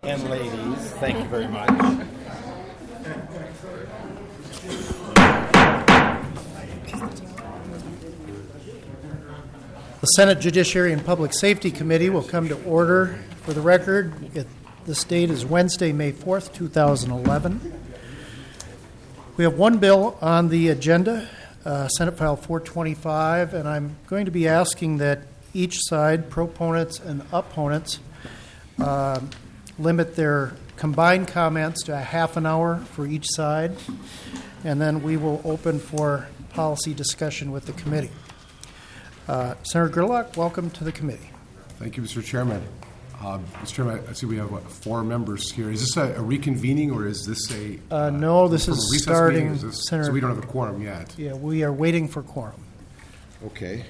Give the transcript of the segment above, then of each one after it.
And ladies, thank you very much. The Senate Judiciary and Public Safety Committee will come to order. For the record, this date is Wednesday, May 4th, 2011. We have one bill on the agenda, Senate File 425, and I'm going to be asking that each side, proponents and opponents, limit their combined comments to a half an hour for each side, and then we will open for policy discussion with the committee. Senator Gerlach, welcome to the committee. Thank you, Mr. Chairman. Mr. Chairman, I see we have, four members here. Is this a reconvening, or is this a... no, this is starting... Senator, so we don't have a quorum yet? Yeah, we are waiting for quorum. Okay.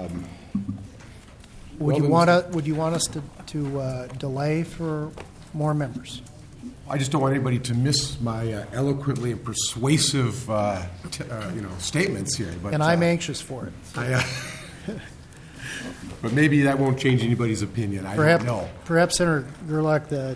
Would you want us to delay for more members? I just don't want anybody to miss my eloquently and persuasive statements here. But, and I'm anxious for it. So. But maybe that won't change anybody's opinion. I don't know. Perhaps, Senator Gerlach, the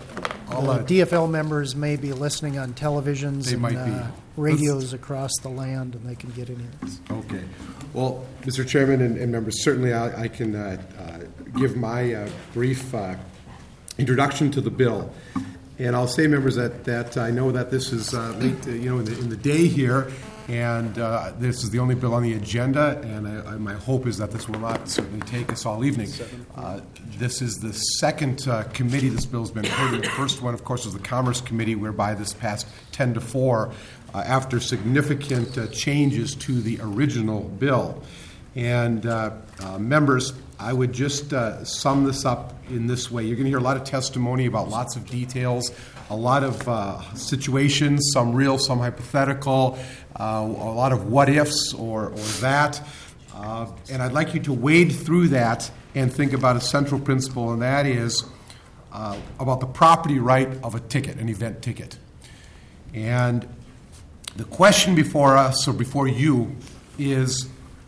DFL members may be listening on televisions and radios across the land, and they can get any of this. Okay. Well, Mr. Chairman and members, certainly I can give my brief introduction to the bill. And I'll say, members, that I know that this is late, in the day here, and this is the only bill on the agenda, and my hope is that this will not certainly take us all evening. This is the second committee this bill has been heard in. The first one, of course, was the Commerce Committee, whereby this passed 10-4 after significant changes to the original bill. And members, I would just sum this up in this way. You're going to hear a lot of testimony about lots of details, a lot of situations, some real, some hypothetical, a lot of what-ifs or that. And I'd like you to wade through that and think about a central principle, and that is about the property right of a ticket, an event ticket. And the question before us, or before you, is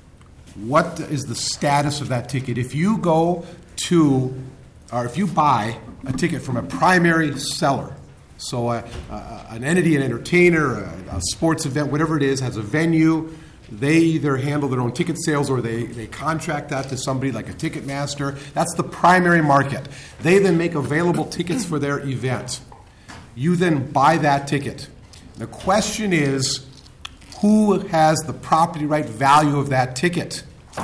what is the status of that ticket? If you go to, or if you buy a ticket from a primary seller, so an entity, an entertainer, a sports event, whatever it is, has a venue, they either handle their own ticket sales or they contract that to somebody like a Ticketmaster. That's the primary market. They then make available tickets for their event. You then buy that ticket. The question is, who has the property right value of that ticket?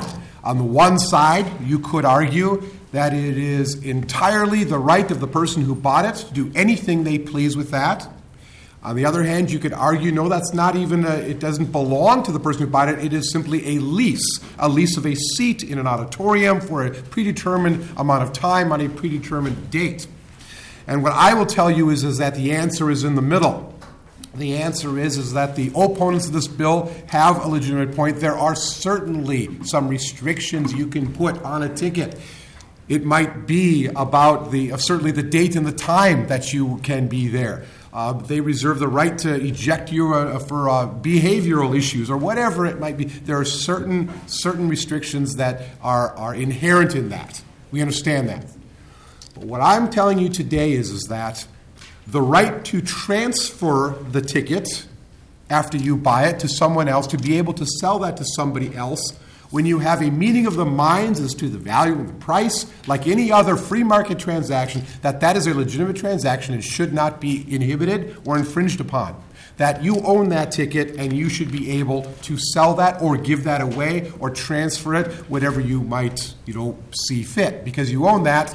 On the one side, you could argue that it is entirely the right of the person who bought it to do anything they please with that. On the other hand, you could argue, no, that's not even, it doesn't belong to the person who bought it. It is simply a lease of a seat in an auditorium for a predetermined amount of time on a predetermined date. And what I will tell you is that the answer is in the middle. The answer is that the opponents of this bill have a legitimate point. There are certainly some restrictions you can put on a ticket. It might be about certainly the date and the time that you can be there. They reserve the right to eject you for behavioral issues or whatever it might be. There are certain restrictions that are inherent in that. We understand that. But what I'm telling you today is that the right to transfer the ticket after you buy it to someone else, to be able to sell that to somebody else, when you have a meeting of the minds as to the value of the price, like any other free market transaction, that is a legitimate transaction and should not be inhibited or infringed upon. That you own that ticket and you should be able to sell that or give that away or transfer it, whatever you might, see fit. Because you own that,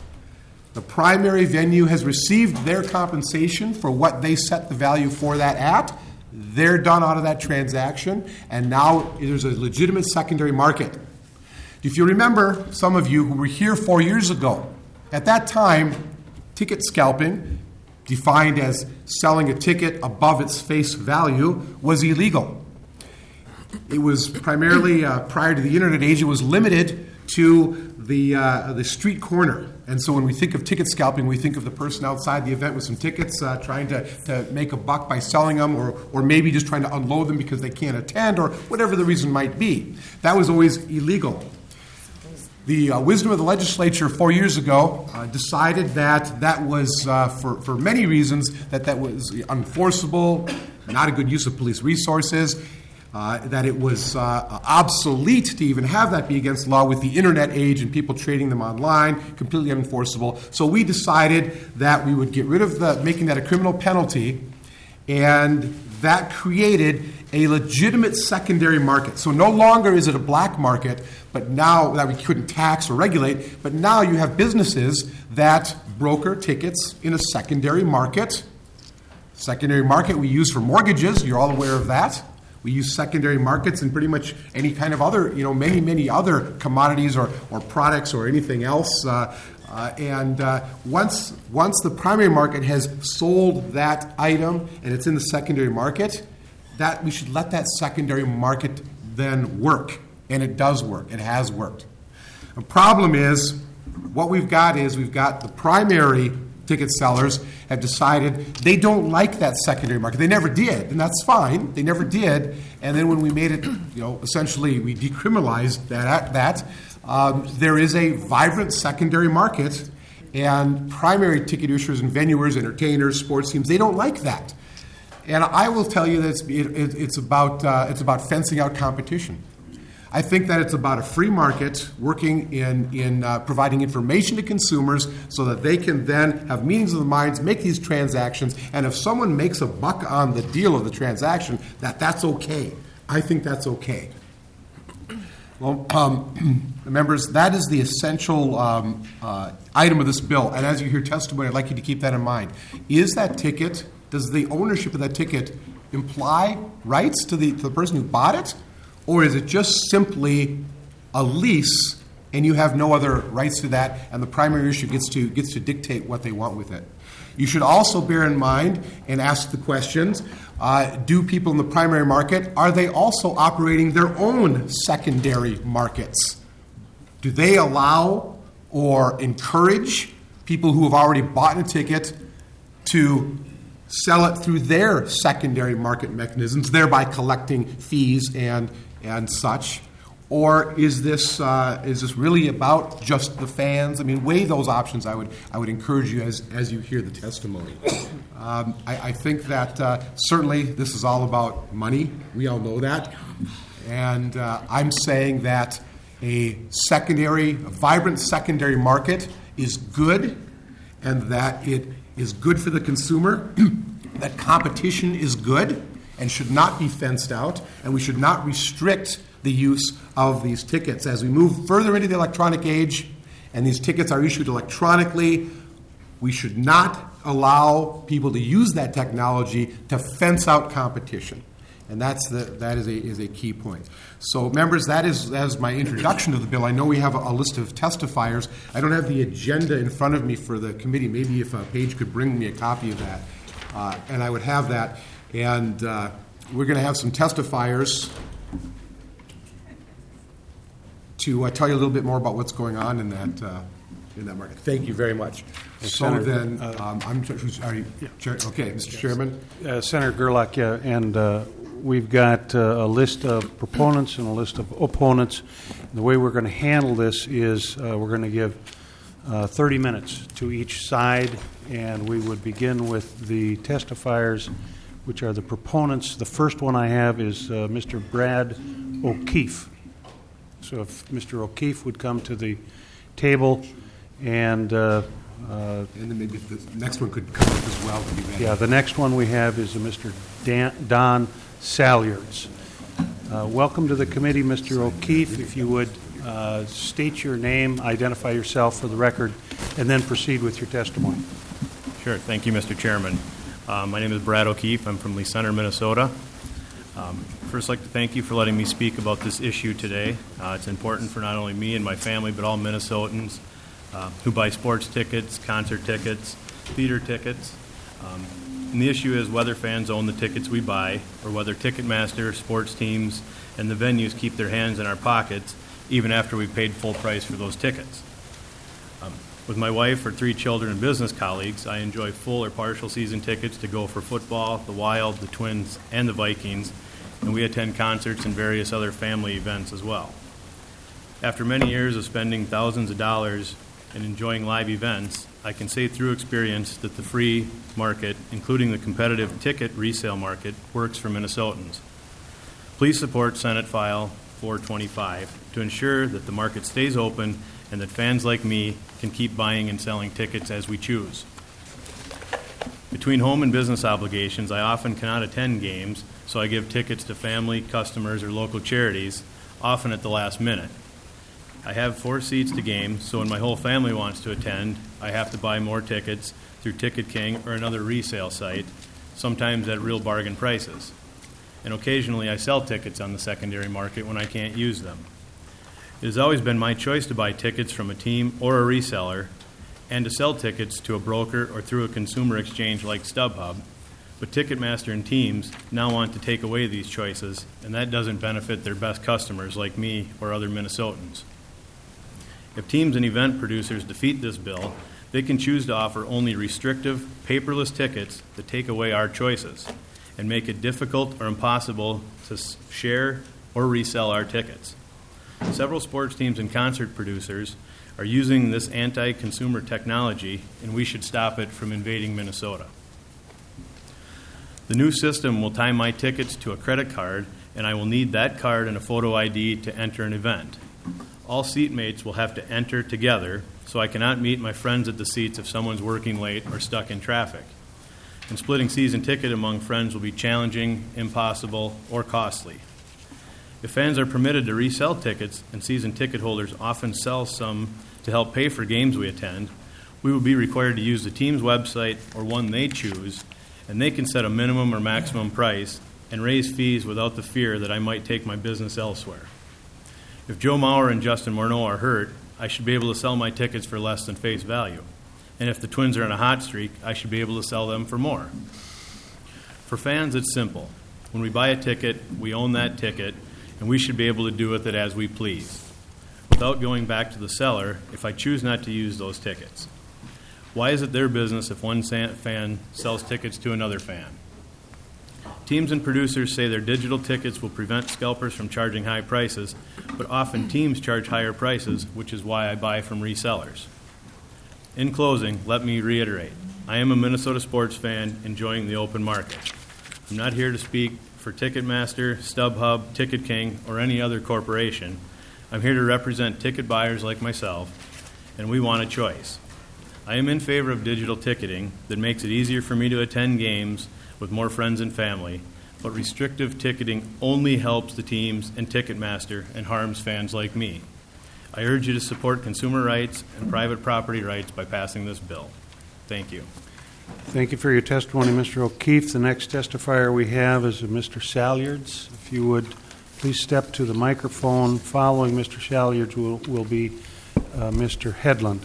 the primary venue has received their compensation for what they set the value for that at. They're done out of that transaction, and now there's a legitimate secondary market. If you remember, some of you who were here 4 years ago, at that time, ticket scalping, defined as selling a ticket above its face value, was illegal. It was primarily, prior to the internet age, it was limited to the street corner. And so when we think of ticket scalping, we think of the person outside the event with some tickets trying to make a buck by selling them or maybe just trying to unload them because they can't attend or whatever the reason might be. That was always illegal. The wisdom of the legislature 4 years ago decided that was, for many reasons, that was unenforceable, not a good use of police resources, that it was obsolete to even have that be against law with the internet age and people trading them online, completely unenforceable. So we decided that we would get rid of making that a criminal penalty, and that created a legitimate secondary market. So no longer is it a black market, but now that we couldn't tax or regulate, but now you have businesses that broker tickets in a secondary market. Secondary market we use for mortgages, you're all aware of that. We use secondary markets in pretty much any kind of other, many other commodities or products or anything else. And once the primary market has sold that item and it's in the secondary market, that we should let that secondary market then work. And it does work. It has worked. The problem is, what we've got the primary ticket sellers have decided they don't like that secondary market. They never did, and that's fine. They never did. And then when we made it, essentially we decriminalized that, there is a vibrant secondary market, and primary ticket issuers and venuers, entertainers, sports teams, they don't like that. And I will tell you that it's about fencing out competition. I think that it's about a free market working in providing information to consumers so that they can then have meetings of the minds, make these transactions, and if someone makes a buck on the deal of the transaction, that's okay. I think that's okay. Well, members, that is the essential item of this bill, and as you hear testimony, I'd like you to keep that in mind. Does the ownership of that ticket imply rights to the person who bought it? Or is it just simply a lease and you have no other rights to that and the primary issue gets to dictate what they want with it? You should also bear in mind and ask the questions, do people in the primary market, are they also operating their own secondary markets? Do they allow or encourage people who have already bought a ticket to sell it through their secondary market mechanisms, thereby collecting fees and such? Or is this really about just the fans? I mean, weigh those options. I would encourage you as you hear the testimony. I think that certainly this is all about money. We all know that, and I'm saying that a vibrant secondary market is good, and that it is good for the consumer. That competition is good and should not be fenced out, and we should not restrict the use of these tickets. As we move further into the electronic age and these tickets are issued electronically, we should not allow people to use that technology to fence out competition. And that is a key point. So, members, that is my introduction to the bill. I know we have a list of testifiers. I don't have the agenda in front of me for the committee. Maybe if Paige could bring me a copy of that, and I would have that. And we're going to have some testifiers to tell you a little bit more about what's going on in that market. Thank you very much. So then, okay, Mr. Chairman. Senator Gerlach, and we've got a list of proponents and a list of opponents. And the way we're going to handle this is we're going to give 30 minutes to each side, and we would begin with the testifiers, which are the proponents. The first one I have is Mr. Brad O'Keefe. So if Mr. O'Keefe would come to the table, and then maybe if the next one could come up as well. Yeah, the next one we have is Mr. Don Salyards. Welcome to the committee, Mr. O'Keefe. If you would state your name, identify yourself for the record, and then proceed with your testimony. Sure. Thank you, Mr. Chairman. My name is Brad O'Keefe. I'm from Lee Center, Minnesota. First, I'd like to thank you for letting me speak about this issue today. It's important for not only me and my family, but all Minnesotans who buy sports tickets, concert tickets, theater tickets. And the issue is whether fans own the tickets we buy or whether Ticketmaster, sports teams, and the venues keep their hands in our pockets even after we've paid full price for those tickets. With my wife, her 3 children, and business colleagues, I enjoy full or partial season tickets to go for football, the Wild, the Twins, and the Vikings, and we attend concerts and various other family events as well. After many years of spending thousands of dollars and enjoying live events, I can say through experience that the free market, including the competitive ticket resale market, works for Minnesotans. Please support Senate File 425 to ensure that the market stays open and that fans like me can keep buying and selling tickets as we choose. Between home and business obligations, I often cannot attend games, so I give tickets to family, customers, or local charities, often at the last minute. I have 4 seats to games, so when my whole family wants to attend, I have to buy more tickets through Ticket King or another resale site, sometimes at real bargain prices. And occasionally I sell tickets on the secondary market when I can't use them. It has always been my choice to buy tickets from a team or a reseller and to sell tickets to a broker or through a consumer exchange like StubHub, but Ticketmaster and teams now want to take away these choices, and that doesn't benefit their best customers like me or other Minnesotans. If teams and event producers defeat this bill, they can choose to offer only restrictive, paperless tickets that take away our choices and make it difficult or impossible to share or resell our tickets. Several sports teams and concert producers are using this anti-consumer technology, and we should stop it from invading Minnesota. The new system will tie my tickets to a credit card, and I will need that card and a photo ID to enter an event. All seatmates will have to enter together, so I cannot meet my friends at the seats if someone's working late or stuck in traffic. And splitting season ticket among friends will be challenging, impossible, or costly. If fans are permitted to resell tickets, and season ticket holders often sell some to help pay for games we attend, we will be required to use the team's website or one they choose, and they can set a minimum or maximum price and raise fees without the fear that I might take my business elsewhere. If Joe Mauer and Justin Morneau are hurt, I should be able to sell my tickets for less than face value. And if the Twins are in a hot streak, I should be able to sell them for more. For fans, it's simple. When we buy a ticket, we own that ticket, and we should be able to do with it as we please, without going back to the seller if I choose not to use those tickets. Why is it their business if one fan sells tickets to another fan? Teams and producers say their digital tickets will prevent scalpers from charging high prices, but often teams charge higher prices, which is why I buy from resellers. In closing, let me reiterate, I am a Minnesota sports fan enjoying the open market. I'm not here to speak for Ticketmaster, StubHub, Ticket King, or any other corporation. I'm here to represent ticket buyers like myself, and we want a choice. I am in favor of digital ticketing that makes it easier for me to attend games with more friends and family, but restrictive ticketing only helps the teams and Ticketmaster and harms fans like me. I urge you to support consumer rights and private property rights by passing this bill. Thank you. Thank you for your testimony, Mr. O'Keefe. The next testifier we have is Mr. Salyards. If you would please step to the microphone. Following Mr. Salyards will be Mr. Hedlund.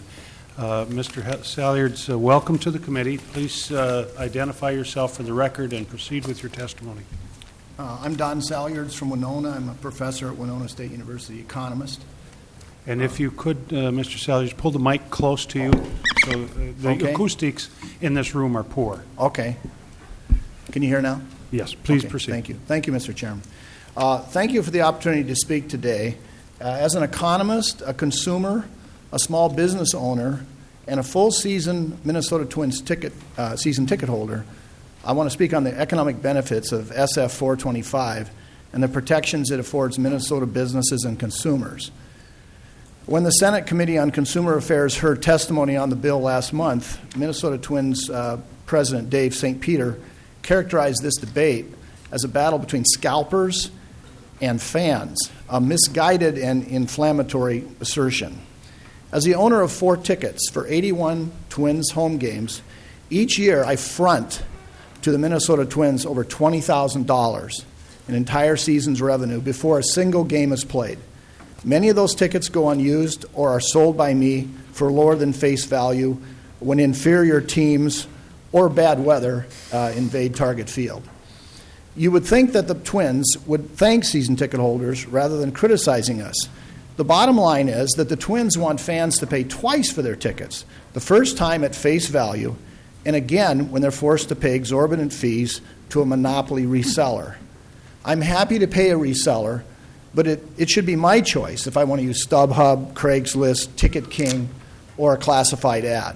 Mr. Salyards, welcome to the committee. Please identify yourself for the record and proceed with your testimony. I'm Don Salyards from Winona. I'm a professor at Winona State University, economist. And if you could, Mr. Salyards, pull the mic close to you. So the acoustics in this room are poor. Okay. Can you hear now? Yes, please Okay, proceed. Thank you. Thank you, Mr. Chairman. Thank you for the opportunity to speak today. As an economist, a consumer, a small business owner, and a full-season Minnesota Twins season ticket holder, I want to speak on the economic benefits of SF 425 and the protections it affords Minnesota businesses and consumers. When the Senate Committee on Consumer Affairs heard testimony on the bill last month, Minnesota Twins President Dave St. Peter characterized this debate as a battle between scalpers and fans, a misguided and inflammatory assertion. As the owner of 4 tickets for 81 Twins home games, each year I front to the Minnesota Twins over $20,000 in entire season's revenue before a single game is played. Many of those tickets go unused or are sold by me for lower than face value when inferior teams or bad weather invade Target Field. You would think that the Twins would thank season ticket holders rather than criticizing us. The bottom line is that the Twins want fans to pay twice for their tickets, the first time at face value, and again when they're forced to pay exorbitant fees to a monopoly reseller. I'm happy to pay a reseller but it should be my choice if I want to use StubHub, Craigslist, Ticket King, or a classified ad.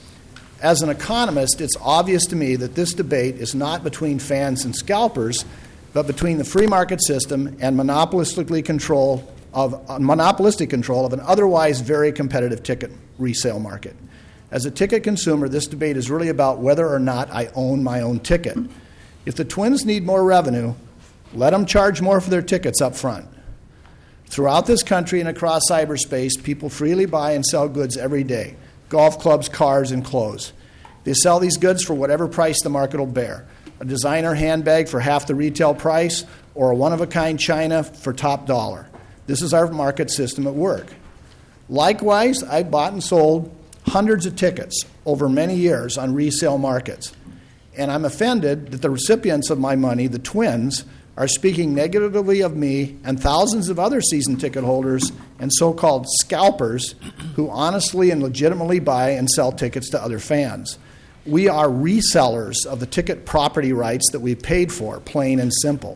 As an economist, it's obvious to me that this debate is not between fans and scalpers, but between the free market system and monopolistic control of an otherwise very competitive ticket resale market. As a ticket consumer, this debate is really about whether or not I own my own ticket. If the Twins need more revenue, let them charge more for their tickets up front. Throughout this country and across cyberspace, people freely buy and sell goods every day: golf clubs, cars, and clothes. They sell these goods for whatever price the market will bear: a designer handbag for half the retail price, or a one-of-a-kind china for top dollar. This is our market system at work. Likewise, I bought and sold hundreds of tickets over many years on resale markets, and I'm offended that the recipients of my money, the Twins, are speaking negatively of me and thousands of other season ticket holders and so-called scalpers who honestly and legitimately buy and sell tickets to other fans. We are resellers of the ticket property rights that we paid for, plain and simple.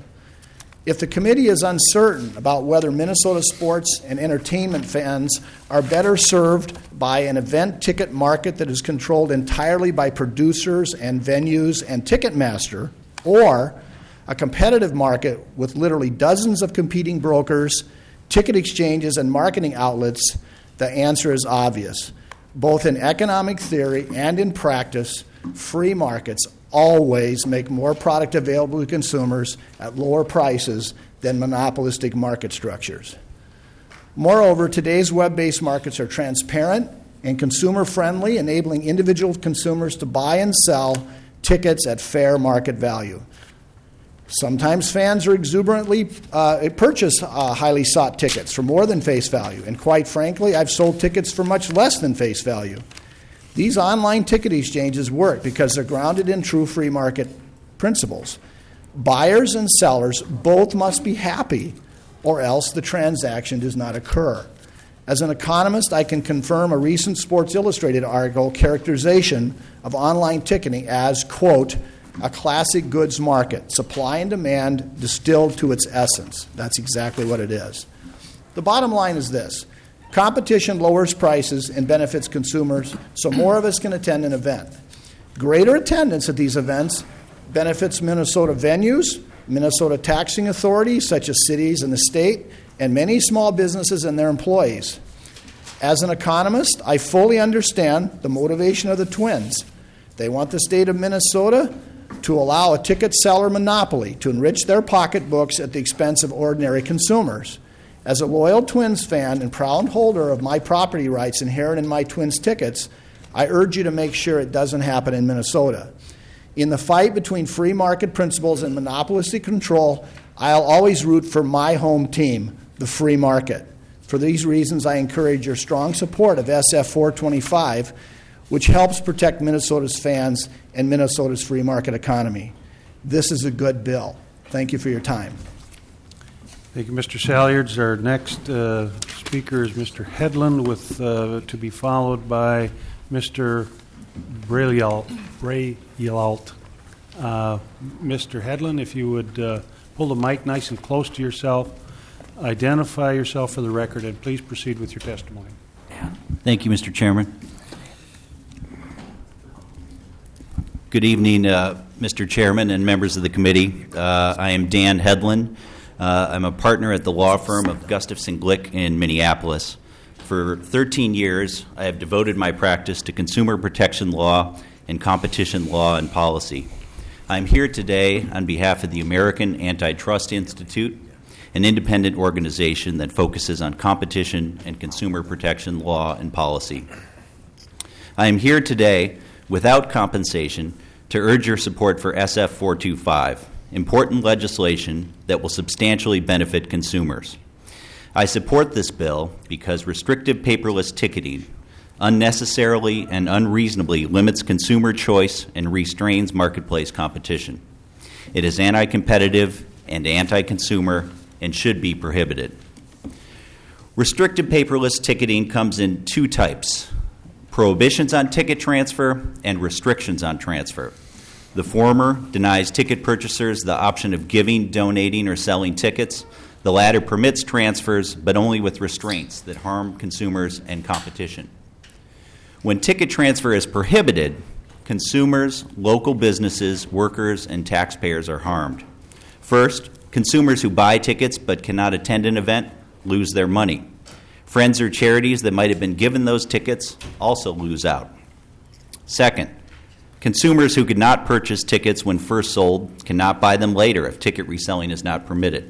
If the committee is uncertain about whether Minnesota sports and entertainment fans are better served by an event ticket market that is controlled entirely by producers and venues and Ticketmaster, or a competitive market with literally dozens of competing brokers, ticket exchanges, and marketing outlets, the answer is obvious. Both in economic theory and in practice, free markets always make more product available to consumers at lower prices than monopolistic market structures. Moreover, today's web-based markets are transparent and consumer-friendly, enabling individual consumers to buy and sell tickets at fair market value. Sometimes fans are exuberantly purchase highly sought tickets for more than face value, and quite frankly, I've sold tickets for much less than face value. These online ticket exchanges work because they're grounded in true free market principles. Buyers and sellers both must be happy, or else the transaction does not occur. As an economist, I can confirm a recent Sports Illustrated article characterization of online ticketing as, quote, a classic goods market, supply and demand distilled to its essence. That's exactly what it is. The bottom line is this: competition lowers prices and benefits consumers, so more of us can attend an event. Greater attendance at these events benefits Minnesota venues, Minnesota taxing authorities such as cities and the state, and many small businesses and their employees. As an economist, I fully understand the motivation of the Twins. They want the state of Minnesota to allow a ticket seller monopoly to enrich their pocketbooks at the expense of ordinary consumers. As a loyal Twins fan and proud holder of my property rights inherent in my Twins tickets, I urge you to make sure it doesn't happen in Minnesota. In the fight between free market principles and monopolistic control, I'll always root for my home team, the free market. For these reasons, I encourage your strong support of SF 425, which helps protect Minnesota's fans and Minnesota's free market economy. This is a good bill. Thank you for your time. Thank you, Mr. Salyards. Our next speaker is Mr. Hedlund, with to be followed by Mr. Brayalt. Mr. Hedlund, if you would pull the mic nice and close to yourself, identify yourself for the record, and please proceed with your testimony. Thank you, Mr. Chairman. Good evening, Mr. Chairman and members of the committee. I am Dan Hedlund. I'm a partner at the law firm of Gustafson Glick in Minneapolis. For 13 years, I have devoted my practice to consumer protection law and competition law and policy. I'm here today on behalf of the American Antitrust Institute, an independent organization that focuses on competition and consumer protection law and policy. I am here today without compensation to urge your support for SF 425, important legislation that will substantially benefit consumers. I support this bill because restrictive paperless ticketing unnecessarily and unreasonably limits consumer choice and restrains marketplace competition. It is anti-competitive and anti-consumer and should be prohibited. Restrictive paperless ticketing comes in two types: prohibitions on ticket transfer and restrictions on transfer. The former denies ticket purchasers the option of giving, donating, or selling tickets The latter permits transfers, but only with restraints that harm consumers and competition. When ticket transfer is prohibited, consumers, local businesses, workers, and taxpayers are harmed. First, consumers who buy tickets but cannot attend an event lose their money. Friends or charities that might have been given those tickets also lose out. Second, consumers who could not purchase tickets when first sold cannot buy them later if ticket reselling is not permitted.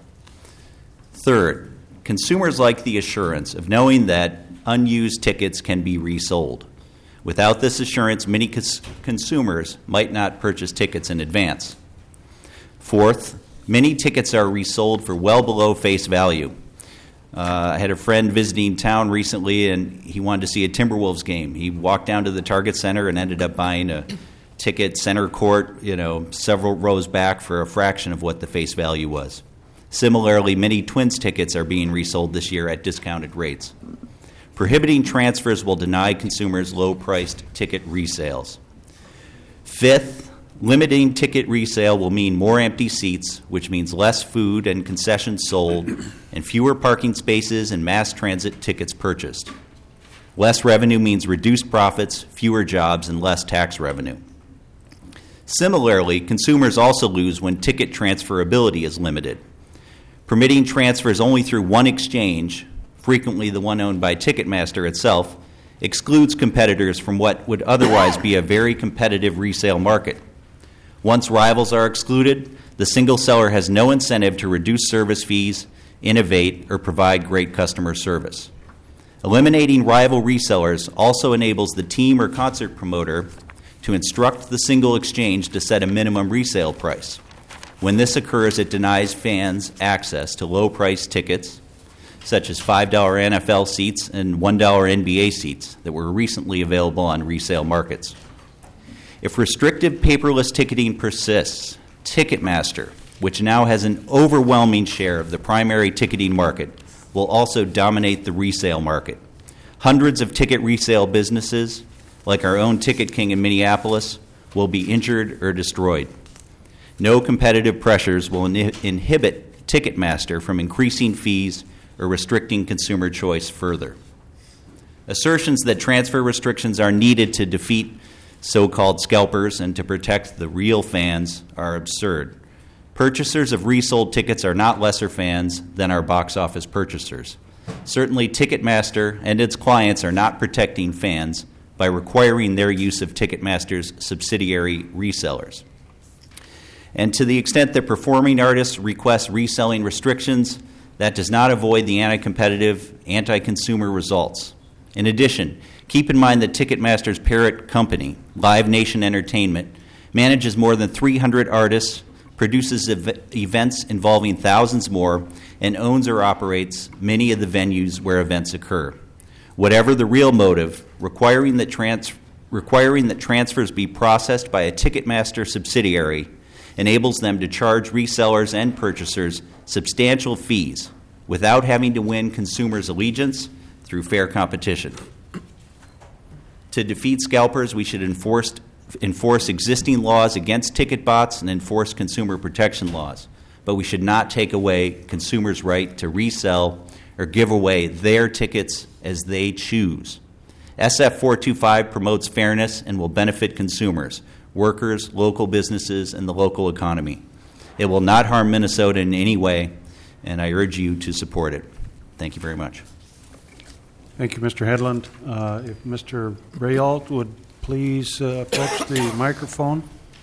Third, consumers like the assurance of knowing that unused tickets can be resold. Without this assurance, many consumers might not purchase tickets in advance. Fourth, many tickets are resold for well below face value. I had a friend visiting town recently, and he wanted to see a Timberwolves game. He walked down to the Target Center and ended up buying a ticket center court, several rows back for a fraction of what the face value was. Similarly, many Twins tickets are being resold this year at discounted rates. Prohibiting transfers will deny consumers low-priced ticket resales. Fifth, limiting ticket resale will mean more empty seats, which means less food and concessions sold, and fewer parking spaces and mass transit tickets purchased. Less revenue means reduced profits, fewer jobs, and less tax revenue. Similarly, consumers also lose when ticket transferability is limited. Permitting transfers only through one exchange, frequently the one owned by Ticketmaster itself, excludes competitors from what would otherwise be a very competitive resale market. Once rivals are excluded, the single seller has no incentive to reduce service fees, innovate, or provide great customer service. Eliminating rival resellers also enables the team or concert promoter to instruct the single exchange to set a minimum resale price. When this occurs, it denies fans access to low-priced tickets, such as $5 NFL seats and $1 NBA seats that were recently available on resale markets. If restrictive paperless ticketing persists, Ticketmaster, which now has an overwhelming share of the primary ticketing market, will also dominate the resale market. Hundreds of ticket resale businesses, like our own Ticket King in Minneapolis, will be injured or destroyed. No competitive pressures will inhibit Ticketmaster from increasing fees or restricting consumer choice further. Assertions that transfer restrictions are needed to defeat so-called scalpers and to protect the real fans are absurd. Purchasers of resold tickets are not lesser fans than our box office purchasers. Certainly, Ticketmaster and its clients are not protecting fans by requiring their use of Ticketmaster's subsidiary resellers. And to the extent that performing artists request reselling restrictions, that does not avoid the anti-competitive, anti-consumer results. In addition, keep in mind that Ticketmaster's parent company, Live Nation Entertainment, manages more than 300 artists, produces events involving thousands more, and owns or operates many of the venues where events occur. Whatever the real motive, requiring that transfers be processed by a Ticketmaster subsidiary enables them to charge resellers and purchasers substantial fees without having to win consumers' allegiance through fair competition. To defeat scalpers, we should enforce existing laws against ticket bots and enforce consumer protection laws, but we should not take away consumers' right to resell or give away their tickets as they choose. SF 425 promotes fairness and will benefit consumers, workers, local businesses, and the local economy. It will not harm Minnesota in any way, and I urge you to support it. Thank you very much. Thank you, Mr. Hedlund. If Mr. Rayalt would please approach the microphone.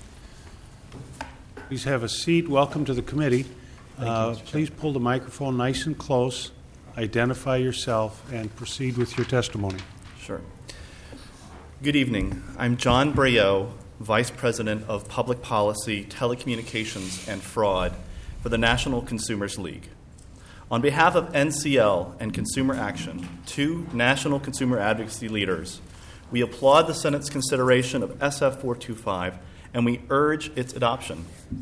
Please have a seat. Welcome to the committee. Please pull the microphone nice and close, identify yourself, and proceed with your testimony. Sure. Good evening. I'm John Brayo, Vice President of Public Policy, Telecommunications, and Fraud for the National Consumers League. On behalf of NCL and Consumer Action, two national consumer advocacy leaders, we applaud the Senate's consideration of SF 425 and we urge its adoption.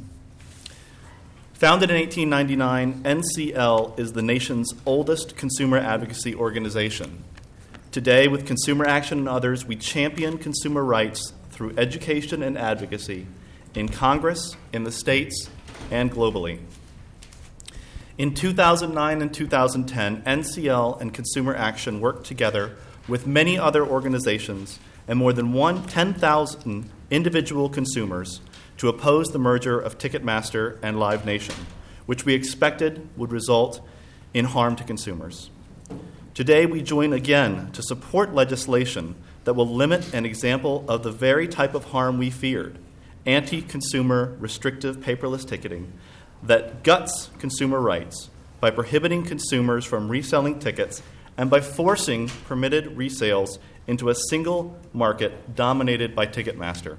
Founded in 1899, NCL is the nation's oldest consumer advocacy organization. Today, with Consumer Action and others, we champion consumer rights through education and advocacy in Congress, in the states, and globally. In 2009 and 2010, NCL and Consumer Action worked together with many other organizations and more than 10,000 individual consumers to oppose the merger of Ticketmaster and Live Nation, which we expected would result in harm to consumers. Today, we join again to support legislation that will limit an example of the very type of harm we feared, anti-consumer restrictive paperless ticketing that guts consumer rights by prohibiting consumers from reselling tickets and by forcing permitted resales into a single market dominated by Ticketmaster.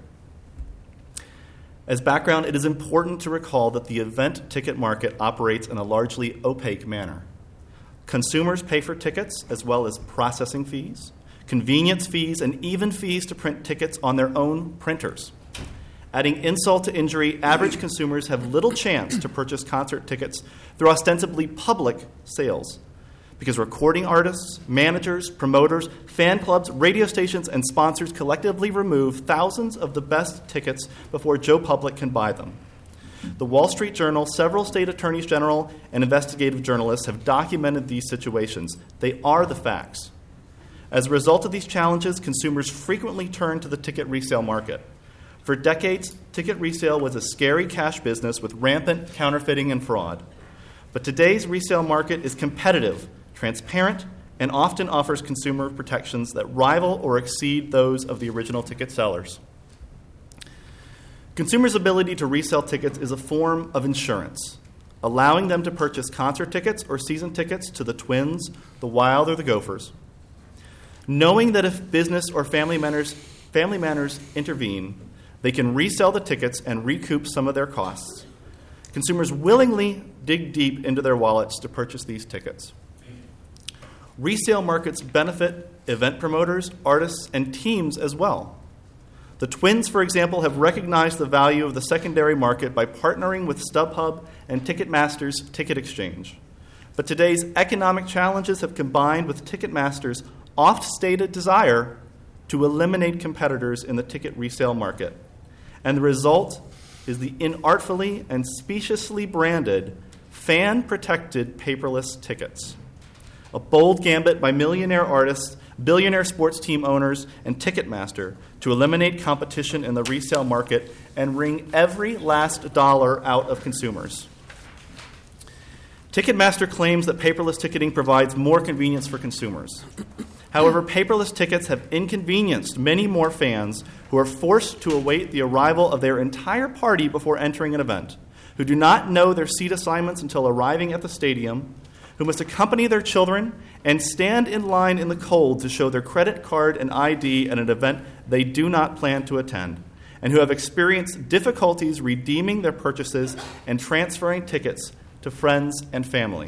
As background, it is important to recall that the event ticket market operates in a largely opaque manner. Consumers pay for tickets as well as processing fees, convenience fees, and even fees to print tickets on their own printers. Adding insult to injury, average consumers have little chance to purchase concert tickets through ostensibly public sales because recording artists, managers, promoters, fan clubs, radio stations, and sponsors collectively remove thousands of the best tickets before Joe Public can buy them. The Wall Street Journal, several state attorneys general, and investigative journalists have documented these situations. They are the facts. As a result of these challenges, consumers frequently turn to the ticket resale market. For decades, ticket resale was a scary cash business with rampant counterfeiting and fraud. But today's resale market is competitive, transparent, and often offers consumer protections that rival or exceed those of the original ticket sellers. Consumers' ability to resell tickets is a form of insurance, allowing them to purchase concert tickets or season tickets to the Twins, the Wild, or the Gophers. Knowing that if business or family matters intervene, they can resell the tickets and recoup some of their costs. Consumers willingly dig deep into their wallets to purchase these tickets. Resale markets benefit event promoters, artists, and teams as well. The Twins, for example, have recognized the value of the secondary market by partnering with StubHub and Ticketmaster's Ticket Exchange. But today's economic challenges have combined with Ticketmaster's oft-stated desire to eliminate competitors in the ticket resale market. And the result is the inartfully and speciously branded fan-protected paperless tickets. A bold gambit by millionaire artists, billionaire sports team owners, and Ticketmaster to eliminate competition in the resale market and wring every last dollar out of consumers. Ticketmaster claims that paperless ticketing provides more convenience for consumers. However, paperless tickets have inconvenienced many more fans who are forced to await the arrival of their entire party before entering an event, who do not know their seat assignments until arriving at the stadium, who must accompany their children and stand in line in the cold to show their credit card and ID at an event they do not plan to attend, and who have experienced difficulties redeeming their purchases and transferring tickets to friends and family.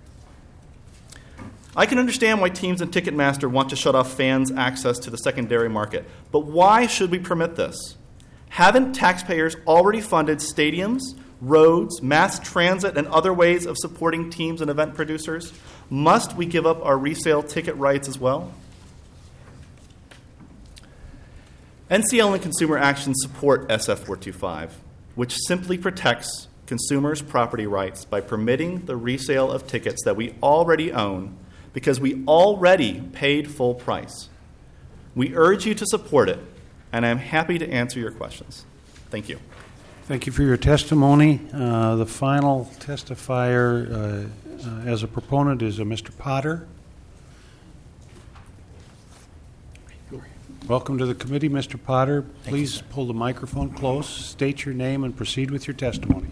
I can understand why teams and Ticketmaster want to shut off fans' access to the secondary market, but why should we permit this? Haven't taxpayers already funded stadiums, roads, mass transit, and other ways of supporting teams and event producers? Must we give up our resale ticket rights as well? NCL and Consumer Action support SF 425, which simply protects consumers' property rights by permitting the resale of tickets that we already own because we already paid full price. We urge you to support it, and I'm happy to answer your questions. Thank you. Thank you for your testimony. The final testifier as a proponent is Mr. Potter. Welcome to the committee, Mr. Potter. Please pull the microphone close, state your name, and proceed with your testimony.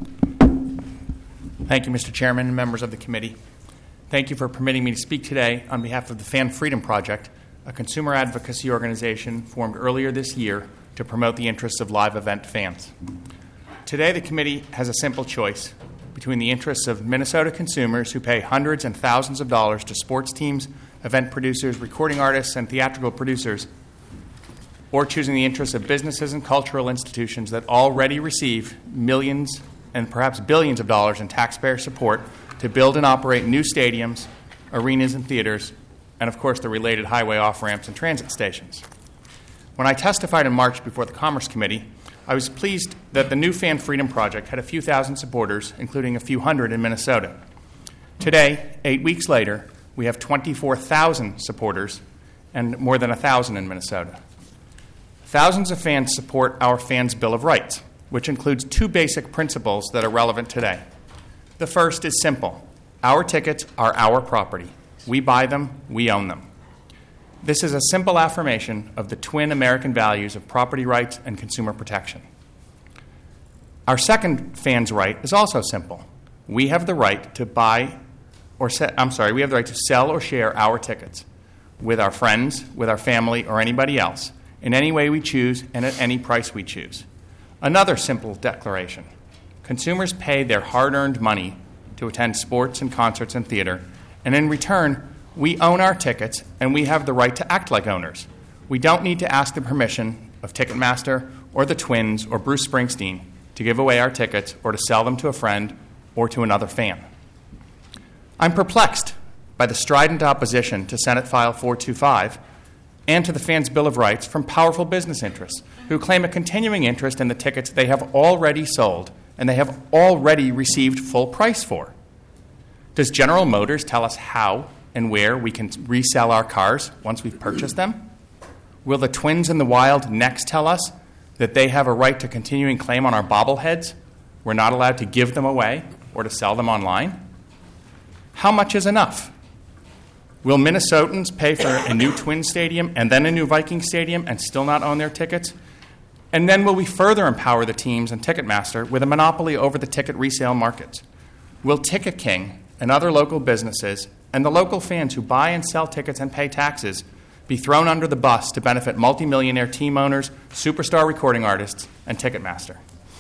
Thank you, Mr. Chairman and members of the committee. Thank you for permitting me to speak today on behalf of the Fan Freedom Project, a consumer advocacy organization formed earlier this year to promote the interests of live event fans. Today, the committee has a simple choice between the interests of Minnesota consumers who pay hundreds and thousands of dollars to sports teams, event producers, recording artists, and theatrical producers, or choosing the interests of businesses and cultural institutions that already receive millions and perhaps billions of dollars in taxpayer support to build and operate new stadiums, arenas, and theaters, and of course the related highway off-ramps and transit stations. When I testified in March before the Commerce Committee, I was pleased that the new Fan Freedom Project had a few thousand supporters, including a few hundred in Minnesota. Today, 8 weeks later, we have 24,000 supporters and more than 1,000 in Minnesota. Thousands of fans support our Fans' Bill of Rights, which includes two basic principles that are relevant today. The first is simple. Our tickets are our property. We buy them, we own them. This is a simple affirmation of the twin American values of property rights and consumer protection. Our second fans' right is also simple. We have the right to we have the right to sell or share our tickets with our friends, with our family, or anybody else in any way we choose and at any price we choose. Another simple declaration. Consumers pay their hard-earned money to attend sports and concerts and theater, and in return, we own our tickets and we have the right to act like owners. We don't need to ask the permission of Ticketmaster or the Twins or Bruce Springsteen to give away our tickets or to sell them to a friend or to another fan. I'm perplexed by the strident opposition to Senate File 425 and to the Fans' Bill of Rights from powerful business interests who claim a continuing interest in the tickets they have already sold and they have already received full price for. Does General Motors tell us how and where we can resell our cars once we've purchased them? Will the Twins in the Wild next tell us that they have a right to continuing claim on our bobbleheads? We're not allowed to give them away or to sell them online? How much is enough? Will Minnesotans pay for a new Twin stadium and then a new Viking stadium and still not own their tickets? And then will we further empower the teams and Ticketmaster with a monopoly over the ticket resale markets? Will Ticket King and other local businesses and the local fans who buy and sell tickets and pay taxes be thrown under the bus to benefit multimillionaire team owners, superstar recording artists, and Ticketmaster?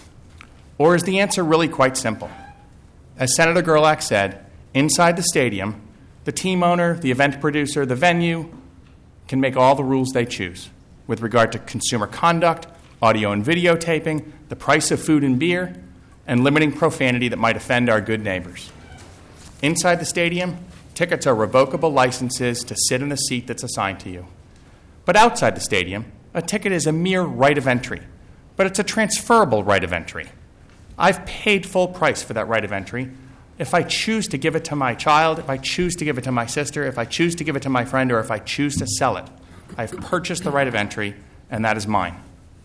Or is the answer really quite simple? As Senator Gerlach said, inside the stadium, the team owner, the event producer, the venue can make all the rules they choose with regard to consumer conduct, audio and videotaping, the price of food and beer, and limiting profanity that might offend our good neighbors. Inside the stadium, tickets are revocable licenses to sit in the seat that's assigned to you. But outside the stadium, a ticket is a mere right of entry, but it's a transferable right of entry. I've paid full price for that right of entry. If I choose to give it to my child, if I choose to give it to my sister, if I choose to give it to my friend, or if I choose to sell it, I've purchased the right of entry, and that is mine.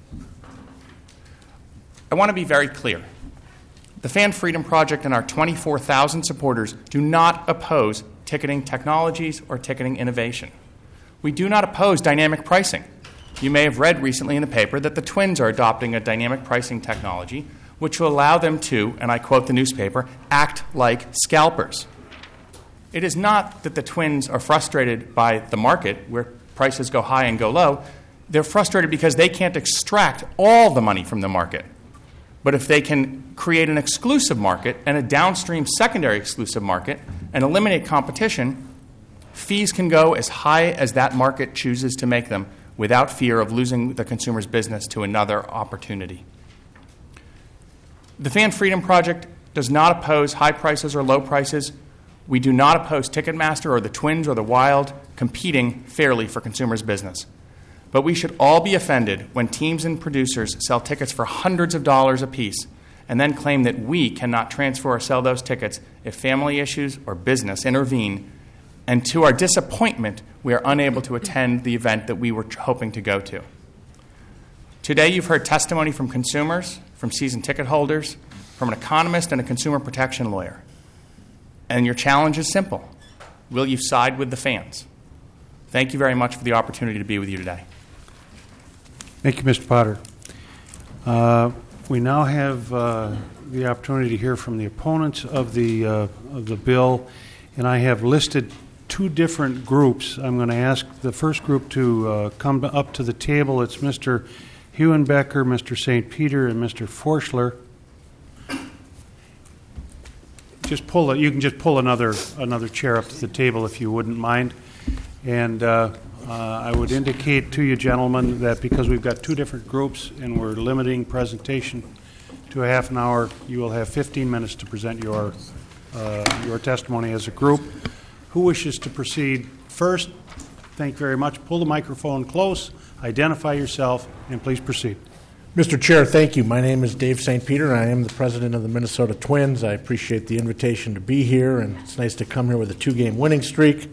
I want to be very clear. The Fan Freedom Project and our 24,000 supporters do not oppose ticketing technologies or ticketing innovation. We do not oppose dynamic pricing. You may have read recently in the paper that the Twins are adopting a dynamic pricing technology which will allow them to, and I quote the newspaper, act like scalpers. It is not that the Twins are frustrated by the market where prices go high and go low. They're frustrated because they can't extract all the money from the market. But if they can create an exclusive market and a downstream secondary exclusive market and eliminate competition, fees can go as high as that market chooses to make them without fear of losing the consumer's business to another opportunity. The Fan Freedom Project does not oppose high prices or low prices. We do not oppose Ticketmaster or the Twins or the Wild competing fairly for consumers' business. But we should all be offended when teams and producers sell tickets for hundreds of dollars apiece and then claim that we cannot transfer or sell those tickets if family issues or business intervene, and to our disappointment, we are unable to attend the event that we were hoping to go to. Today, you've heard testimony from consumers, from season ticket holders, from an economist and a consumer protection lawyer. And your challenge is simple. Will you side with the fans? Thank you very much for the opportunity to be with you today. Thank you, Mr. Potter. We now have the opportunity to hear from the opponents of the bill, and I have listed two different groups. I'm going to ask the first group to come up to the table. It's Mr. Huenbecker, Mr. St. Peter, and Mr. Forschler. You can just pull another chair up to the table if you wouldn't mind. And I would indicate to you, gentlemen, that because we've got two different groups and we're limiting presentation to a half an hour, you will have 15 minutes to present your testimony as a group. Who wishes to proceed first? Thank you very much. Pull the microphone close, identify yourself, and please proceed. Mr. Chair, thank you. My name is Dave St. Peter, and I am the president of the Minnesota Twins. I appreciate the invitation to be here, and it's nice to come here with a 2-game winning streak.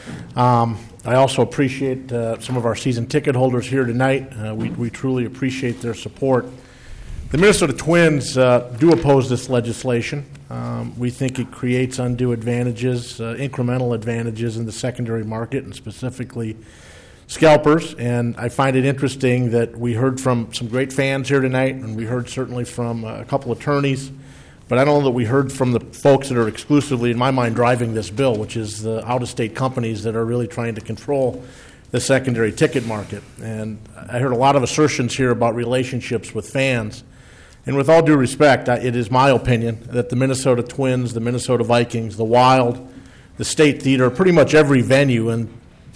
I also appreciate some of our season ticket holders here tonight. We truly appreciate their support. The Minnesota Twins do oppose this legislation. We think it creates undue advantages, incremental advantages in the secondary market, and specifically scalpers. And I find it interesting that we heard from some great fans here tonight, and we heard certainly from a couple attorneys, but I don't know that we heard from the folks that are exclusively, in my mind, driving this bill, which is the out-of-state companies that are really trying to control the secondary ticket market. And I heard a lot of assertions here about relationships with fans. And with all due respect, it is my opinion that the Minnesota Twins, the Minnesota Vikings, the Wild, the State Theater, pretty much every venue in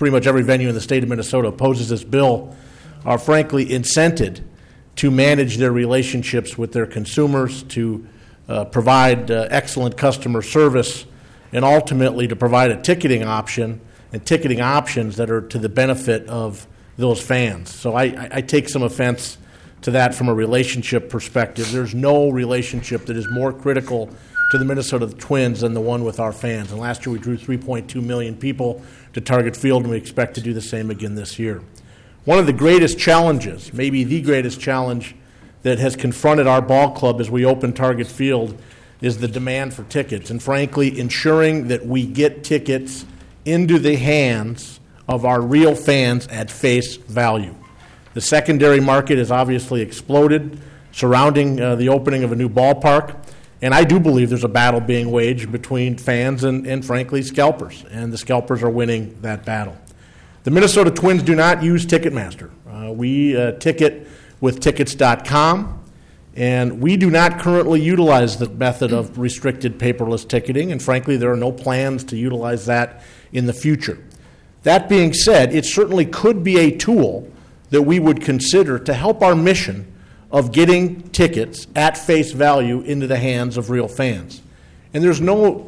the state of Minnesota opposes this bill, are frankly incented to manage their relationships with their consumers, to provide excellent customer service, and ultimately to provide a ticketing option and ticketing options that are to the benefit of those fans. So I take some offense to that from a relationship perspective. There's no relationship that is more critical to the Minnesota Twins than the one with our fans. And last year we drew 3.2 million people to Target Field, and we expect to do the same again this year. One of the greatest challenges, maybe the greatest challenge that has confronted our ball club as we open Target Field is the demand for tickets, and frankly ensuring that we get tickets into the hands of our real fans at face value. The secondary market has obviously exploded surrounding the opening of a new ballpark, and I do believe there's a battle being waged between fans and frankly, scalpers, and the scalpers are winning that battle. The Minnesota Twins do not use Ticketmaster. We ticket with Tickets.com, and we do not currently utilize the method of restricted paperless ticketing, and frankly, there are no plans to utilize that in the future. That being said, it certainly could be a tool that we would consider to help our mission of getting tickets at face value into the hands of real fans. And there's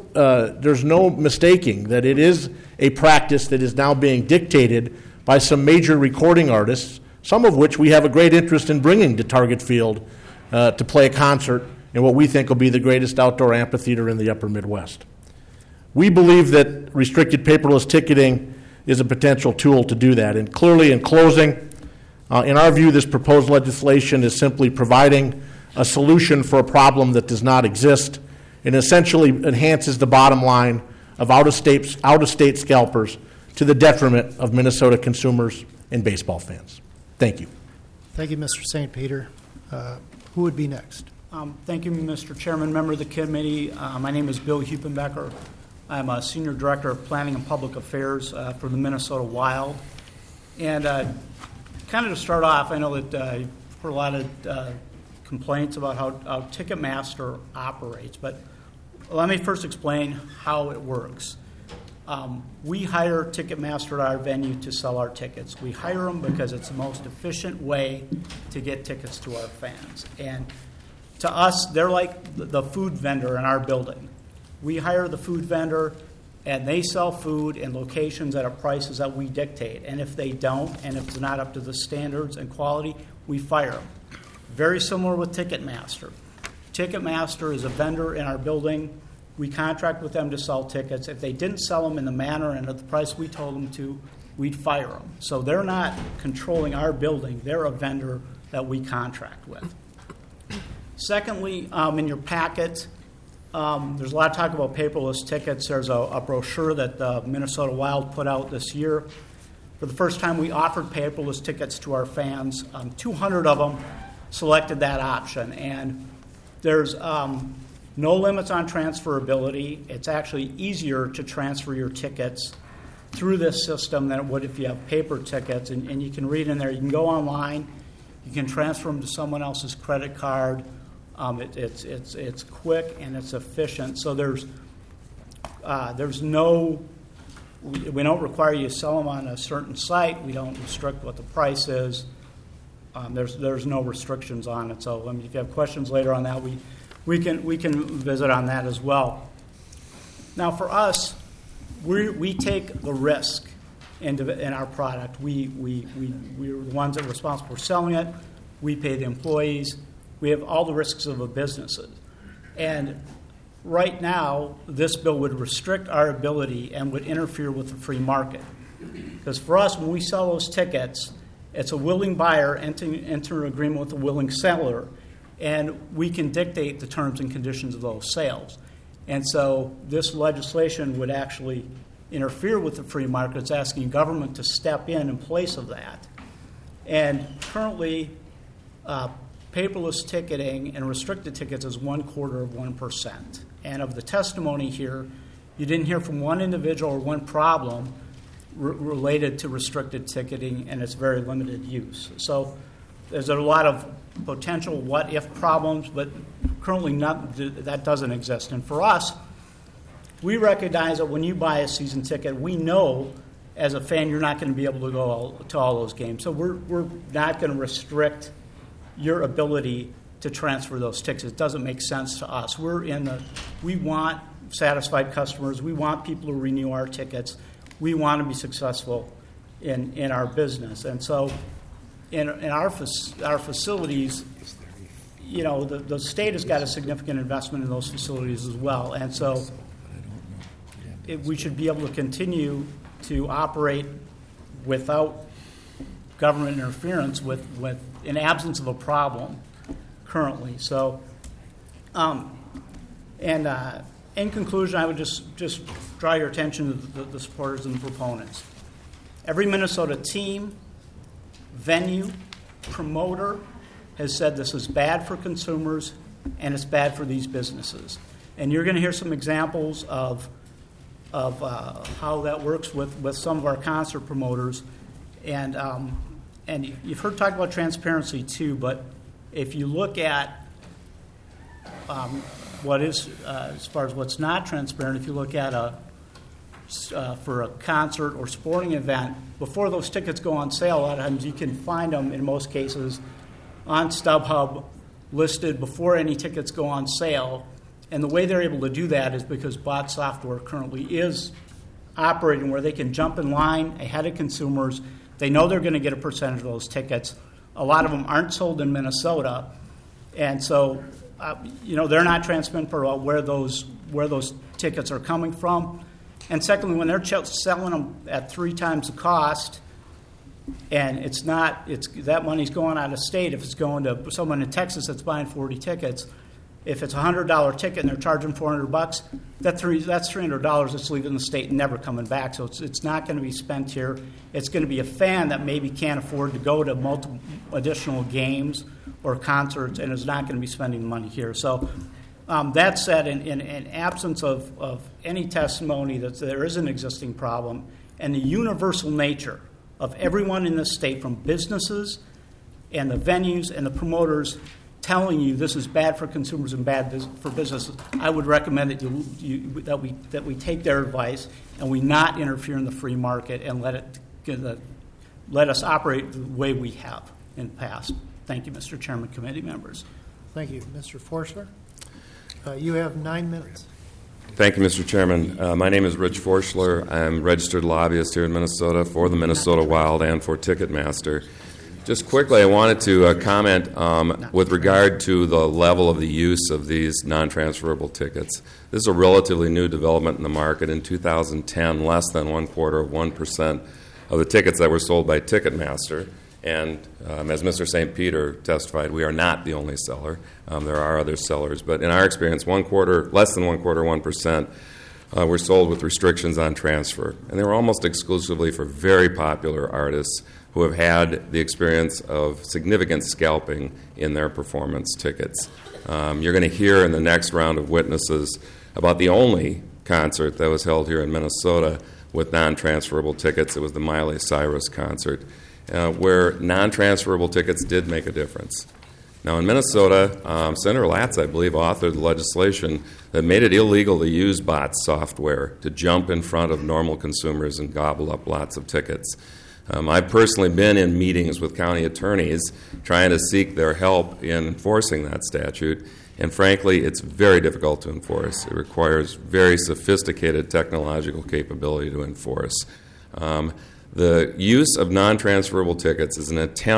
no mistaking that it is a practice that is now being dictated by some major recording artists, some of which we have a great interest in bringing to Target Field to play a concert in what we think will be the greatest outdoor amphitheater in the upper Midwest. We believe that restricted paperless ticketing is a potential tool to do that. And clearly, in closing, in our view, this proposed legislation is simply providing a solution for a problem that does not exist and essentially enhances the bottom line of out-of-state scalpers to the detriment of Minnesota consumers and baseball fans. Thank you. Thank you, Mr. St. Peter. Who would be next? Thank you, Mr. Chairman, member of the committee. My name is Bill Hupenbecker. I'm a Senior Director of Planning and Public Affairs for the Minnesota Wild. And kind of to start off, I know that I've heard a lot of complaints about how Ticketmaster operates, but let me first explain how it works. We hire Ticketmaster at our venue to sell our tickets. We hire them because it's the most efficient way to get tickets to our fans. And to us, they're like the food vendor in our building. We hire the food vendor, and they sell food in locations at prices that we dictate. And if they don't, and if it's not up to the standards and quality, we fire them. Very similar with Ticketmaster. Ticketmaster is a vendor in our building. We contract with them to sell tickets. If they didn't sell them in the manner and at the price we told them to, we'd fire them. So they're not controlling our building. They're a vendor that we contract with. Secondly, in your packet, there's a lot of talk about paperless tickets. There's a brochure that the Minnesota Wild put out this year. For the first time, we offered paperless tickets to our fans. 200 of them selected that option. And there's no limits on transferability. It's actually easier to transfer your tickets through this system than it would if you have paper tickets. And you can read in there, you can go online, you can transfer them to someone else's credit card. It's quick and it's efficient. So there's no, we don't require you to sell them on a certain site. We don't restrict what the price is. There's no restrictions on it. So if you have questions later on that, we can visit on that as well. Now for us, we take the risk in our product. We're the ones that are responsible for selling it. we pay the employees, we have all the risks of a business. And right now, this bill would restrict our ability and would interfere with the free market. Because for us, when we sell those tickets, it's a willing buyer enter an agreement with a willing seller, and we can dictate the terms and conditions of those sales. And so this legislation would actually interfere with the free market. It's asking government to step in place of that. And currently, paperless ticketing and restricted tickets is 0.25%. And of the testimony here, you didn't hear from one individual or one problem related to restricted ticketing and its very limited use. So there's a lot of potential what-if problems, but currently that doesn't exist. And for us, we recognize that when you buy a season ticket, we know as a fan you're not going to be able to go to all those games. So we're not going to restrict your ability to transfer those tickets. It doesn't make sense to us. We want satisfied customers. We want people to renew our tickets. We want to be successful in our business. And so in our facilities, you know, the state has got a significant investment in those facilities as well. And so we should be able to continue to operate without government interference in absence of a problem currently. So, in conclusion, I would just draw your attention to the supporters and the proponents. Every Minnesota team, venue, promoter has said this is bad for consumers and it's bad for these businesses. And you're going to hear some examples of how that works with some of our concert promoters. And you've heard talk about transparency too, but if you look at what is, as far as what's not transparent, if you look at for a concert or sporting event, before those tickets go on sale, a lot of times you can find them, in most cases, on StubHub, listed before any tickets go on sale. And the way they're able to do that is because bot software currently is operating where they can jump in line ahead of consumers. They know they're going to get a percentage of those tickets. A lot of them aren't sold in Minnesota. And so, they're not transparent about where those tickets are coming from. And secondly, when they're selling them at 3 times the cost, and that money's going out of state. If it's going to someone in Texas that's buying 40 tickets, if it's a $100 ticket and they're charging $400, that's $300 that's leaving the state and never coming back. So it's not going to be spent here. It's going to be a fan that maybe can't afford to go to multiple additional games or concerts and is not going to be spending money here. So that said, in absence of any testimony that there is an existing problem and the universal nature of everyone in this state, from businesses and the venues and the promoters, telling you this is bad for consumers and bad for businesses, I would recommend that we take their advice and we not interfere in the free market and let us operate the way we have in the past. Thank you, Mr. Chairman, committee members. Thank you. Mr. Forschler, you have 9 minutes. Thank you, Mr. Chairman. My name is Rich Forschler. I'm a registered lobbyist here in Minnesota for the Minnesota Wild and for Ticketmaster. Just quickly, I wanted to comment with regard to the level of the use of these non-transferable tickets. This is a relatively new development in the market. In 2010, less than 0.25% of the tickets that were sold by Ticketmaster. And as Mr. St. Peter testified, we are not the only seller. There are other sellers. But in our experience, less than 1% were sold with restrictions on transfer. And they were almost exclusively for very popular artists who have had the experience of significant scalping in their performance tickets. You're going to hear in the next round of witnesses about the only concert that was held here in Minnesota with non-transferable tickets. It was the Miley Cyrus concert, where non-transferable tickets did make a difference. Now, in Minnesota, Senator Latz, I believe, authored legislation that made it illegal to use bot software to jump in front of normal consumers and gobble up lots of tickets. I've personally been in meetings with county attorneys trying to seek their help in enforcing that statute, and frankly, it's very difficult to enforce. It requires very sophisticated technological capability to enforce. The use of non-transferable tickets is an attempt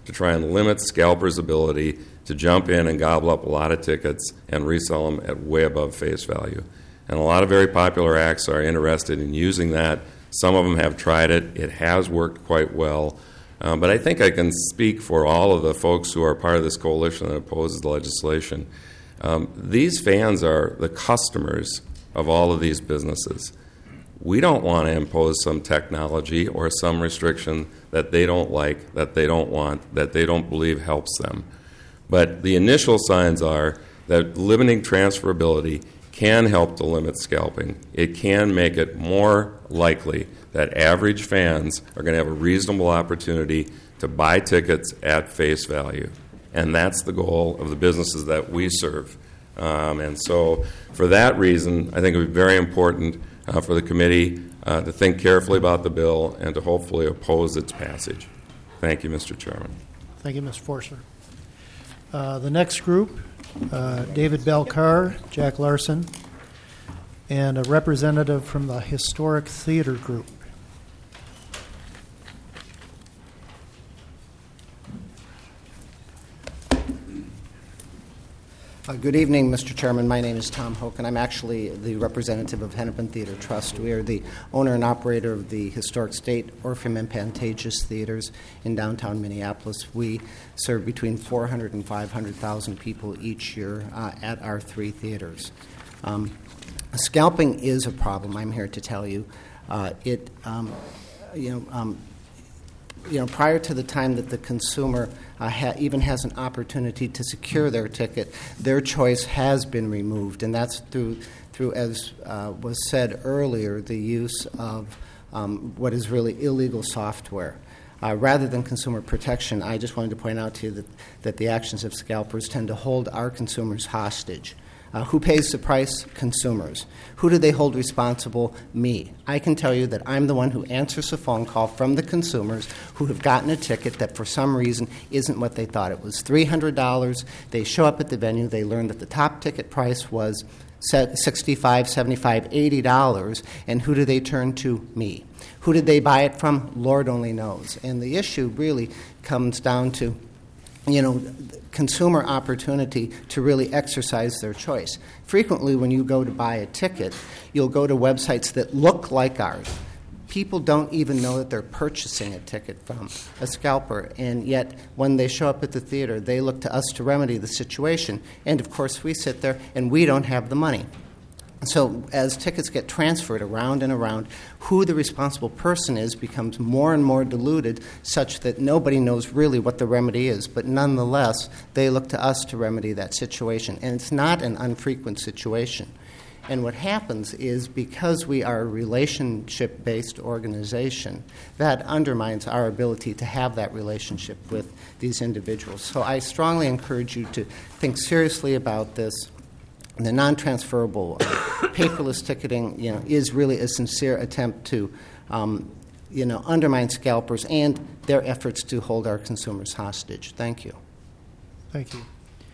to try and limit scalpers' ability to jump in and gobble up a lot of tickets and resell them at way above face value. And a lot of very popular acts are interested in using that. Some of them have tried it. It has worked quite well. But I think I can speak for all of the folks who are part of this coalition that opposes the legislation. These fans are the customers of all of these businesses. We don't want to impose some technology or some restriction that they don't like, that they don't want, that they don't believe helps them. But the initial signs are that limiting transferability can help to limit scalping. It can make it more likely that average fans are going to have a reasonable opportunity to buy tickets at face value. And that's the goal of the businesses that we serve. And so for that reason, I think it would be very important for the committee to think carefully about the bill and to hopefully oppose its passage. Thank you, Mr. Chairman. Thank you, Mr. Forshler. The next group, David Belcar, Jack Larson, and a representative from the Historic Theater Group. Good evening, Mr. Chairman. My name is Tom Hoke, and I'm actually the representative of Hennepin Theater Trust. We are the owner and operator of the Historic State, Orpheum, and Pantages theaters in downtown Minneapolis. We serve between 400 and 500,000 people each year at our three theaters. Scalping is a problem, I'm here to tell you. Prior to the time that the consumer even has an opportunity to secure their ticket, their choice has been removed, and that's through as was said earlier, the use of what is really illegal software. Rather than consumer protection, I just wanted to point out to you that the actions of scalpers tend to hold our consumers hostage. Who pays the price? Consumers. Who do they hold responsible? Me. I can tell you that I'm the one who answers a phone call from the consumers who have gotten a ticket that for some reason isn't what they thought it was. $300. They show up at the venue. They learn that the top ticket price was $65, $75, $80. And who do they turn to? Me. Who did they buy it from? Lord only knows. And the issue really comes down to consumer opportunity to really exercise their choice. Frequently, when you go to buy a ticket, you'll go to websites that look like ours. People don't even know that they're purchasing a ticket from a scalper, and yet when they show up at the theater, they look to us to remedy the situation. And, of course, we sit there and we don't have the money. So as tickets get transferred around and around, who the responsible person is becomes more and more diluted, such that nobody knows really what the remedy is. But nonetheless, they look to us to remedy that situation. And it's not an unfrequent situation. And what happens is, because we are a relationship-based organization, that undermines our ability to have that relationship with these individuals. So I strongly encourage you to think seriously about this. The non-transferable paperless ticketing, is really a sincere attempt to, undermine scalpers and their efforts to hold our consumers hostage. Thank you. Thank you.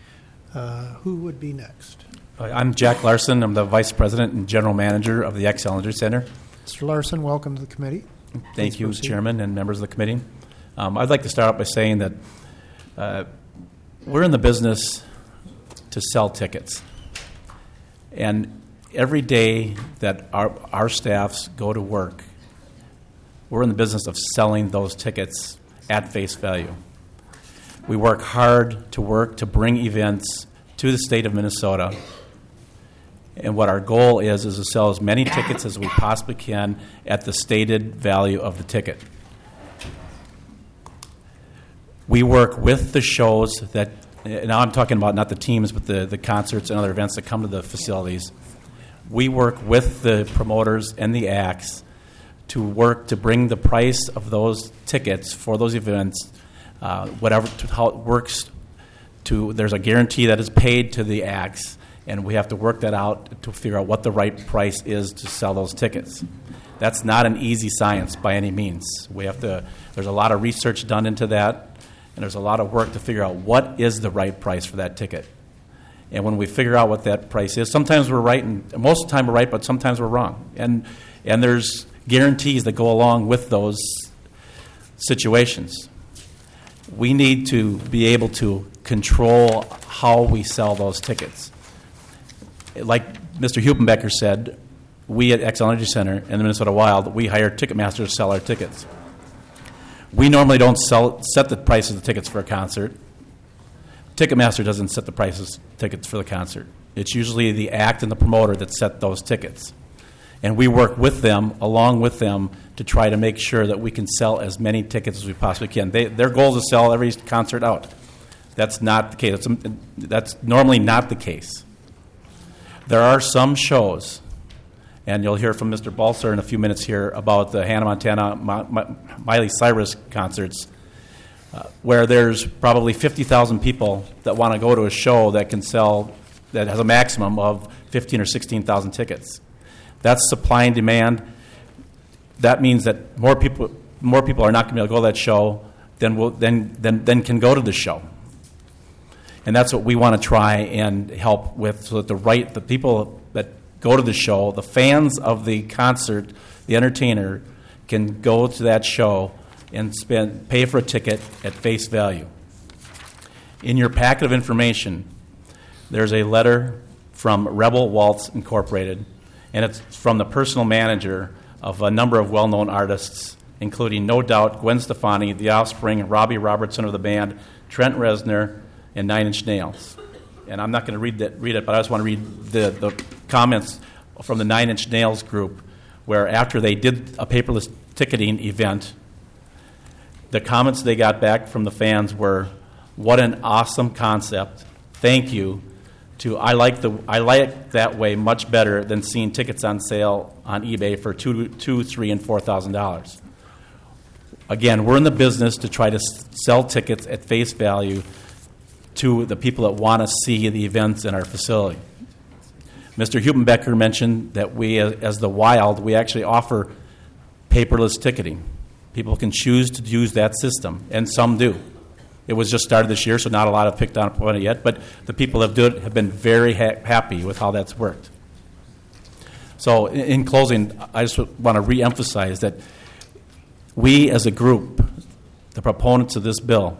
Who would be next? I'm Jack Larson. I'm the Vice President and General Manager of the X. Ellinger Center. Mr. Larson, welcome to the committee. Thank you, Chairman and members of the committee. I'd like to start out by saying that we're in the business to sell tickets. And every day that our staffs go to work, we're in the business of selling those tickets at face value. We work hard to bring events to the state of Minnesota. And what our goal is to sell as many tickets as we possibly can at the stated value of the ticket. We work with the shows that, now I'm talking about not the teams, but the concerts and other events that come to the facilities. We work with the promoters and the acts to work to bring the price of those tickets for those events, how it works. There's a guarantee that is paid to the acts, and we have to work that out to figure out what the right price is to sell those tickets. That's not an easy science by any means. There's a lot of research done into that. And there's a lot of work to figure out what is the right price for that ticket. And when we figure out what that price is, sometimes we're right, and most of the time we're right, but sometimes we're wrong. And there's guarantees that go along with those situations. we need to be able to control how we sell those tickets. Like Mr. Hupenbecker said, we at Xcel Energy Center and the Minnesota Wild, we hire Ticketmaster to sell our tickets. We normally don't set the price of the tickets for a concert. Ticketmaster doesn't set the prices tickets for the concert. It's usually the act and the promoter that set those tickets. And we work with them, along with them, to try to make sure that we can sell as many tickets as we possibly can. Their goal is to sell every concert out. That's not the case. That's normally not the case. There are some shows, and you'll hear from Mr. Balser in a few minutes here about the Hannah Montana, Miley Cyrus concerts, where there's probably 50,000 people that want to go to a show that can sell, that has a maximum of 15 or 16,000 tickets. That's supply and demand. That means that more people are not going to be able to go to that show than can go to the show. And that's what we want to try and help with, so that the people that go to the show, the fans of the concert, the entertainer, can go to that show and pay for a ticket at face value. In your packet of information, there's a letter from Rebel Waltz Incorporated, and it's from the personal manager of a number of well-known artists, including, no doubt, Gwen Stefani, The Offspring, Robbie Robertson of the band, Trent Reznor, and Nine Inch Nails. And I'm not going to read it, but I just want to read the comments from the Nine Inch Nails group, where after they did a paperless ticketing event, the comments they got back from the fans were, "What an awesome concept! Thank you." I like that way much better than seeing tickets on sale on eBay for $2,000, $3,000, and $4,000. Again, we're in the business to try to sell tickets at face value to the people that want to see the events in our facility. Mr. Hupenbecker mentioned that we, as the Wild, we actually offer paperless ticketing. People can choose to use that system, and some do. It was just started this year, so not a lot have picked up on it yet, but the people that do it have been very happy with how that's worked. So in closing, I just want to reemphasize that we as a group, the opponents of the bill,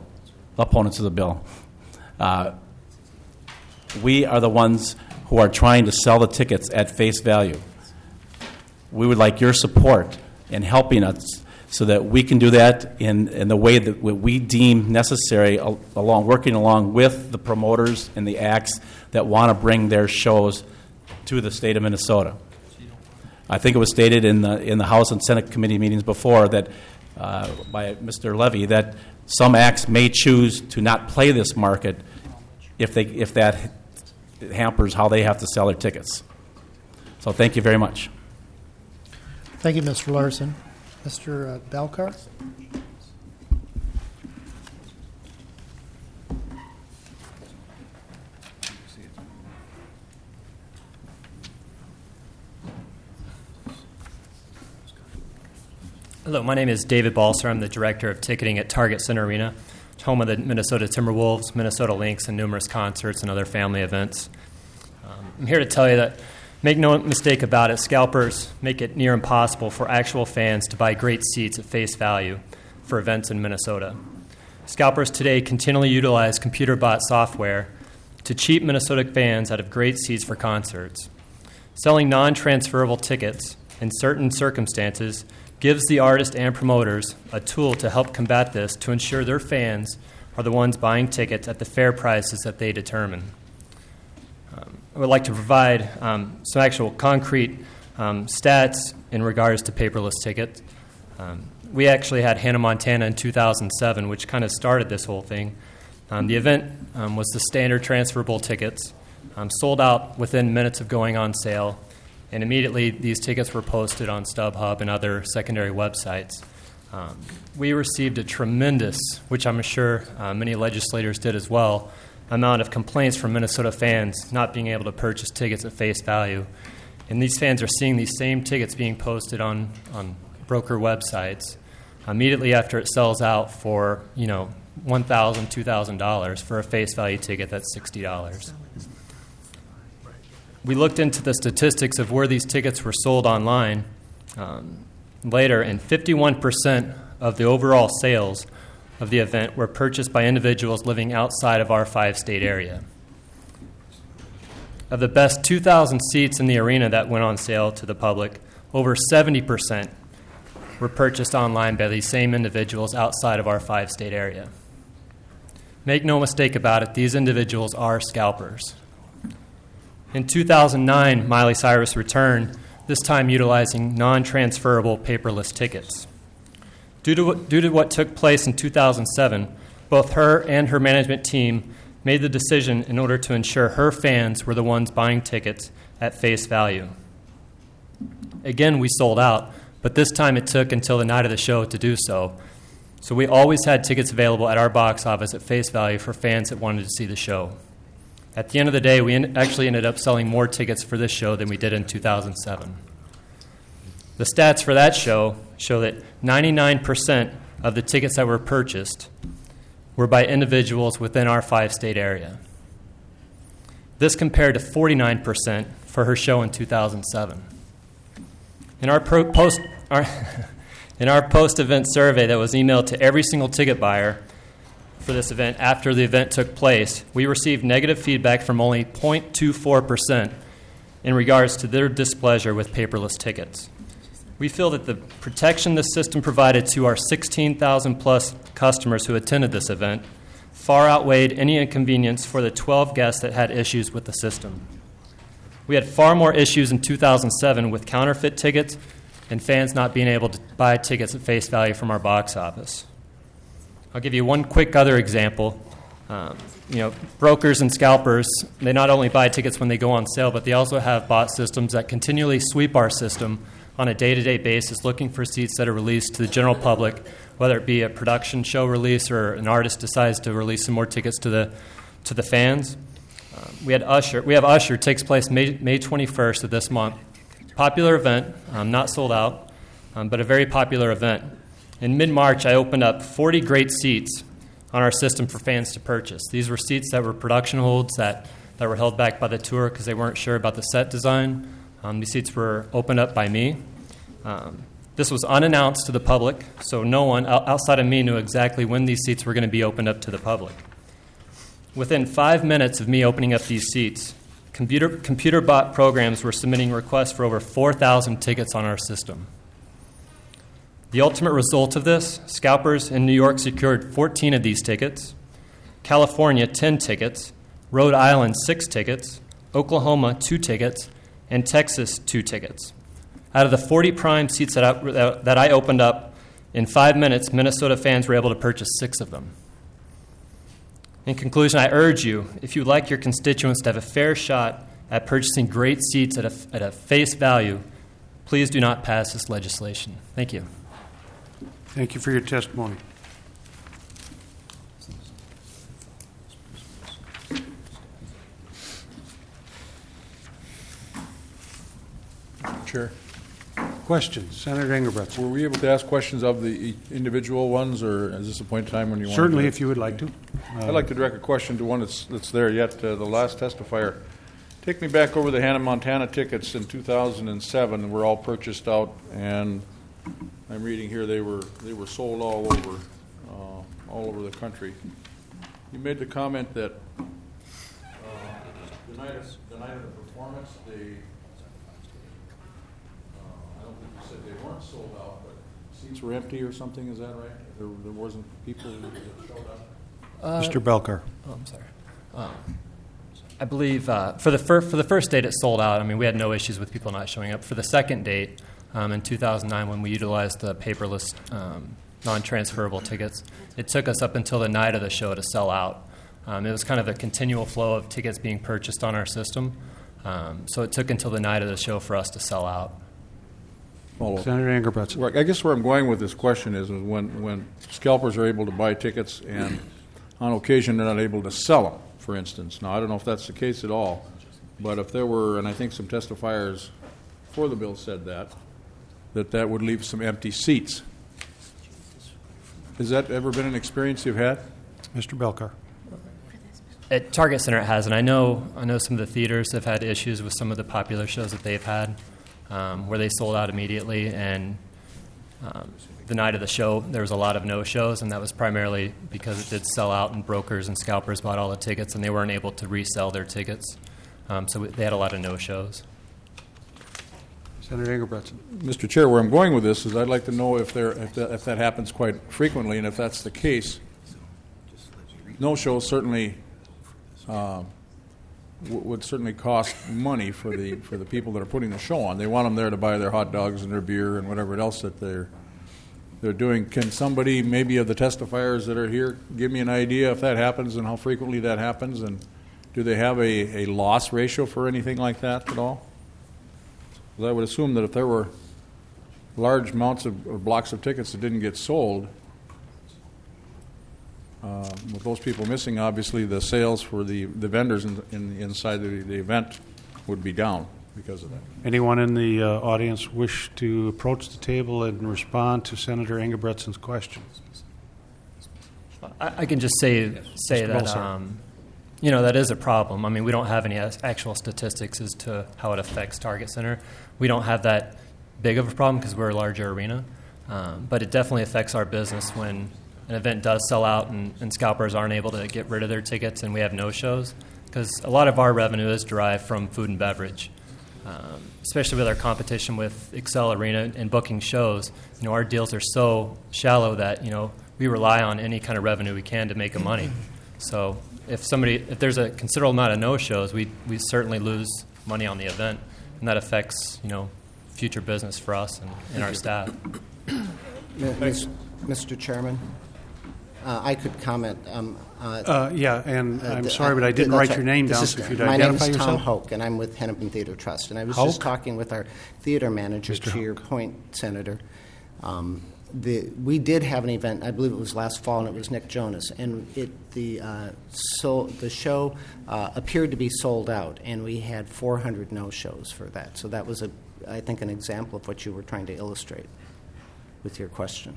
we are the ones who are trying to sell the tickets at face value. We would like your support in helping us so that we can do that in the way that we deem necessary, working along with the promoters and the acts that want to bring their shows to the state of Minnesota. I think it was stated in the House and Senate committee meetings before that by Mr. Levy that some acts may choose to not play this market if that hampers how they have to sell their tickets. So thank you very much. Thank you, Mr. Larson. Mr. Balcar? Hello, my name is David Balser. I'm the director of ticketing at Target Center Arena, home of the Minnesota Timberwolves, Minnesota Lynx, and numerous concerts and other family events. I'm here to tell you that, make no mistake about it, scalpers make it near impossible for actual fans to buy great seats at face value for events in Minnesota. Scalpers today continually utilize computer-bought software to cheat Minnesota fans out of great seats for concerts. Selling non-transferable tickets in certain circumstances gives the artist and promoters a tool to help combat this to ensure their fans are the ones buying tickets at the fair prices that they determine. I would like to provide some actual concrete stats in regards to paperless tickets. We actually had Hannah Montana in 2007, which kind of started this whole thing. The event was the standard transferable tickets, sold out within minutes of going on sale, and immediately these tickets were posted on StubHub and other secondary websites. We received a tremendous, which I'm sure many legislators did as well, amount of complaints from Minnesota fans not being able to purchase tickets at face value. And these fans are seeing these same tickets being posted on broker websites immediately after it sells out for, $1,000, $2,000 for a face value ticket that's $60. We looked into the statistics of where these tickets were sold online later, and 51% of the overall sales of the event were purchased by individuals living outside of our 5-state area. Of the best 2,000 seats in the arena that went on sale to the public, over 70% were purchased online by these same individuals outside of our 5-state area. Make no mistake about it, these individuals are scalpers. In 2009, Miley Cyrus returned, this time utilizing non-transferable paperless tickets. Due to what took place in 2007, both her and her management team made the decision in order to ensure her fans were the ones buying tickets at face value. Again, we sold out, but this time it took until the night of the show to do so. So we always had tickets available at our box office at face value for fans that wanted to see the show. At the end of the day, we actually ended up selling more tickets for this show than we did in 2007. The stats for that show that 99% of the tickets that were purchased were by individuals within our 5-state area. This compared to 49% for her show in 2007. In our post-event survey that was emailed to every single ticket buyer for this event after the event took place, we received negative feedback from only 0.24% in regards to their displeasure with paperless tickets. We feel that the protection this system provided to our 16,000-plus customers who attended this event far outweighed any inconvenience for the 12 guests that had issues with the system. We had far more issues in 2007 with counterfeit tickets and fans not being able to buy tickets at face value from our box office. I'll give you one quick other example. Brokers and scalpers, they not only buy tickets when they go on sale, but they also have bot systems that continually sweep our system on a day-to-day basis, looking for seats that are released to the general public, whether it be a production show release or an artist decides to release some more tickets to the fans. We have Usher. It takes place May 21st of this month. Popular event, not sold out, but a very popular event. In mid-March, I opened up 40 great seats on our system for fans to purchase. These were seats that were production holds that were held back by the tour because they weren't sure about the set design. These seats were opened up by me. This was unannounced to the public, so no one outside of me knew exactly when these seats were going to be opened up to the public. Within 5 minutes of me opening up these seats, computer bot programs were submitting requests for over 4,000 tickets on our system. The ultimate result of this, scalpers in New York secured 14 of these tickets, California 10 tickets, Rhode Island 6 tickets, Oklahoma 2 tickets, and Texas 2 tickets. Out of the 40 prime seats that I opened up, in 5 minutes, Minnesota fans were able to purchase 6 of them. In conclusion, I urge you, if you'd like your constituents to have a fair shot at purchasing great seats at a face value, please do not pass this legislation. Thank you. Thank you for your testimony. Chair. Questions? Senator Engelbrecht. Were we able to ask questions of the individual ones, or is this a point in time when you want to? Certainly, if you would like to. I'd like to direct a question to one that's there yet. The last testifier. Take me back over the Hannah, Montana tickets in 2007. Were all purchased out, and I'm reading here they were sold all over the country. You made the comment that the night of the performance, I don't think you said they weren't sold out, but seats were empty or something. Is that right? There wasn't people that showed up. Mr. Belker. Oh, I'm sorry. I believe for the first date it sold out. I mean, we had no issues with people not showing up. For the second date, in 2009, when we utilized the paperless, non-transferable tickets, it took us up until the night of the show to sell out. It was kind of a continual flow of tickets being purchased on our system, so it took until the night of the show for us to sell out. Senator Engelbrecht. I guess where I'm going with this question is when scalpers are able to buy tickets and on occasion they're not able to sell them, for instance. Now, I don't know if that's the case at all, but if there were, and I think some testifiers for the bill said that would leave some empty seats. Has that ever been an experience you've had? Mr. Belker. At Target Center it has, and I know some of the theaters have had issues with some of the popular shows that they've had where they sold out immediately, and The night of the show, there was a lot of no-shows, and that was primarily because it did sell out, and brokers and scalpers bought all the tickets, and they weren't able to resell their tickets. So they had a lot of no-shows. Senator Engelbretson. Mr. Chair, where I'm going with this is I'd like to know if that happens quite frequently, and if that's the case, no-shows certainly would certainly cost money for the people that are putting the show on. They want them there to buy their hot dogs and their beer and whatever else that they're doing. Can somebody, maybe of the testifiers that are here, give me an idea if that happens and how frequently that happens, and do they have a loss ratio for anything like that at all? Because I would assume that if there were large amounts of blocks of tickets that didn't get sold, with those people missing, obviously the sales for the vendors inside the event would be down because of that. Anyone in the audience wish to approach the table and respond to Senator Engelbretson's question? I can just say that that is a problem. I mean, we don't have any actual statistics as to how it affects Target Center. We don't have that big of a problem because we're a larger arena, but it definitely affects our business when an event does sell out and scalpers aren't able to get rid of their tickets and we have no-shows, because a lot of our revenue is derived from food and beverage, especially with our competition with Excel Arena and booking shows. Our deals are so shallow that we rely on any kind of revenue we can to make money. So if there's a considerable amount of no-shows, we certainly lose money on the event, and that affects future business for us and our staff. Mr. Chairman, I could comment. And I'm sorry, but I didn't write your name down, so if you'd identify yourself. My name is Tom Hoke, and I'm with Hennepin Theater Trust. And I was just talking with our theater manager, Mr. to your point, Senator. We did have an event, I believe it was last fall, and it was Nick Jonas. And the show appeared to be sold out, and we had 400 no-shows for that. So that was, I think, an example of what you were trying to illustrate with your question.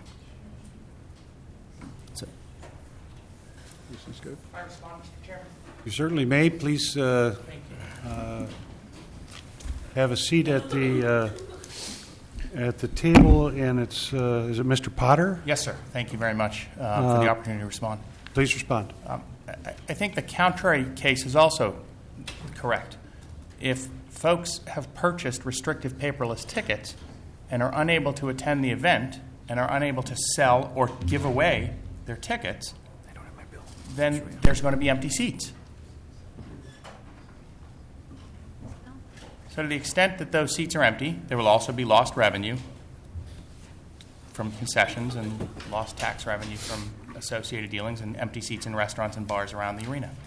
This is good. Can I respond, Mr. Chairman? You certainly may. Please have a seat at the table, and it's is it Mr. Potter? Yes, sir. Thank you very much for the opportunity to respond. Please respond. I think the contrary case is also correct. If folks have purchased restrictive paperless tickets and are unable to attend the event and are unable to sell or give away their tickets, then there's going to be empty seats. So to the extent that those seats are empty, there will also be lost revenue from concessions and lost tax revenue from associated dealings and empty seats in restaurants and bars around the arena.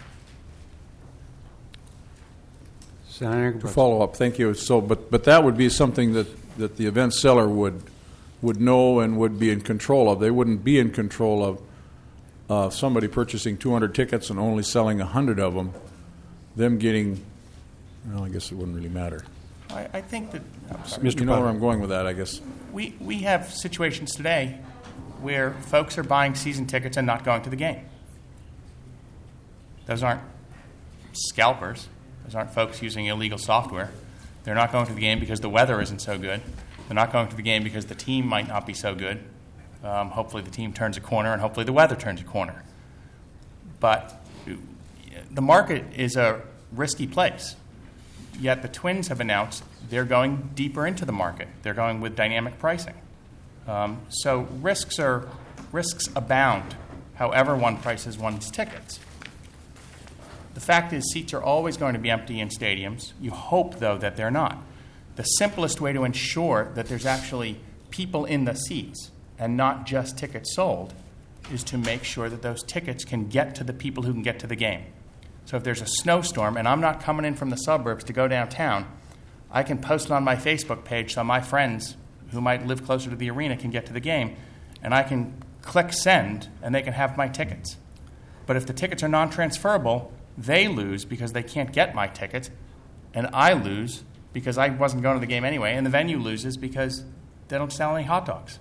To follow up, thank you. So, but that would be something that the event seller would know and would be in control of. They wouldn't be in control of somebody purchasing 200 tickets and only selling 100 of them. Them getting, well, I guess it wouldn't really matter. I think that You know where I'm going with that, I guess. we have situations today where folks are buying season tickets and not going to the game. Those aren't scalpers. Those aren't folks using illegal software. They're not going to the game because the weather isn't so good. They're not going to the game because the team might not be so good. Hopefully the team turns a corner, and hopefully the weather turns a corner. But the market is a risky place. Yet the Twins have announced they're going deeper into the market. They're going with dynamic pricing. So risks abound, however one prices one's tickets. The fact is, seats are always going to be empty in stadiums. You hope, though, that they're not. The simplest way to ensure that there's actually people in the seats and not just tickets sold is to make sure that those tickets can get to the people who can get to the game. So if there's a snowstorm and I'm not coming in from the suburbs to go downtown, I can post it on my Facebook page so my friends who might live closer to the arena can get to the game, and I can click send and they can have my tickets. But if the tickets are non-transferable, they lose because they can't get my tickets, and I lose because I wasn't going to the game anyway, and the venue loses because they don't sell any hot dogs.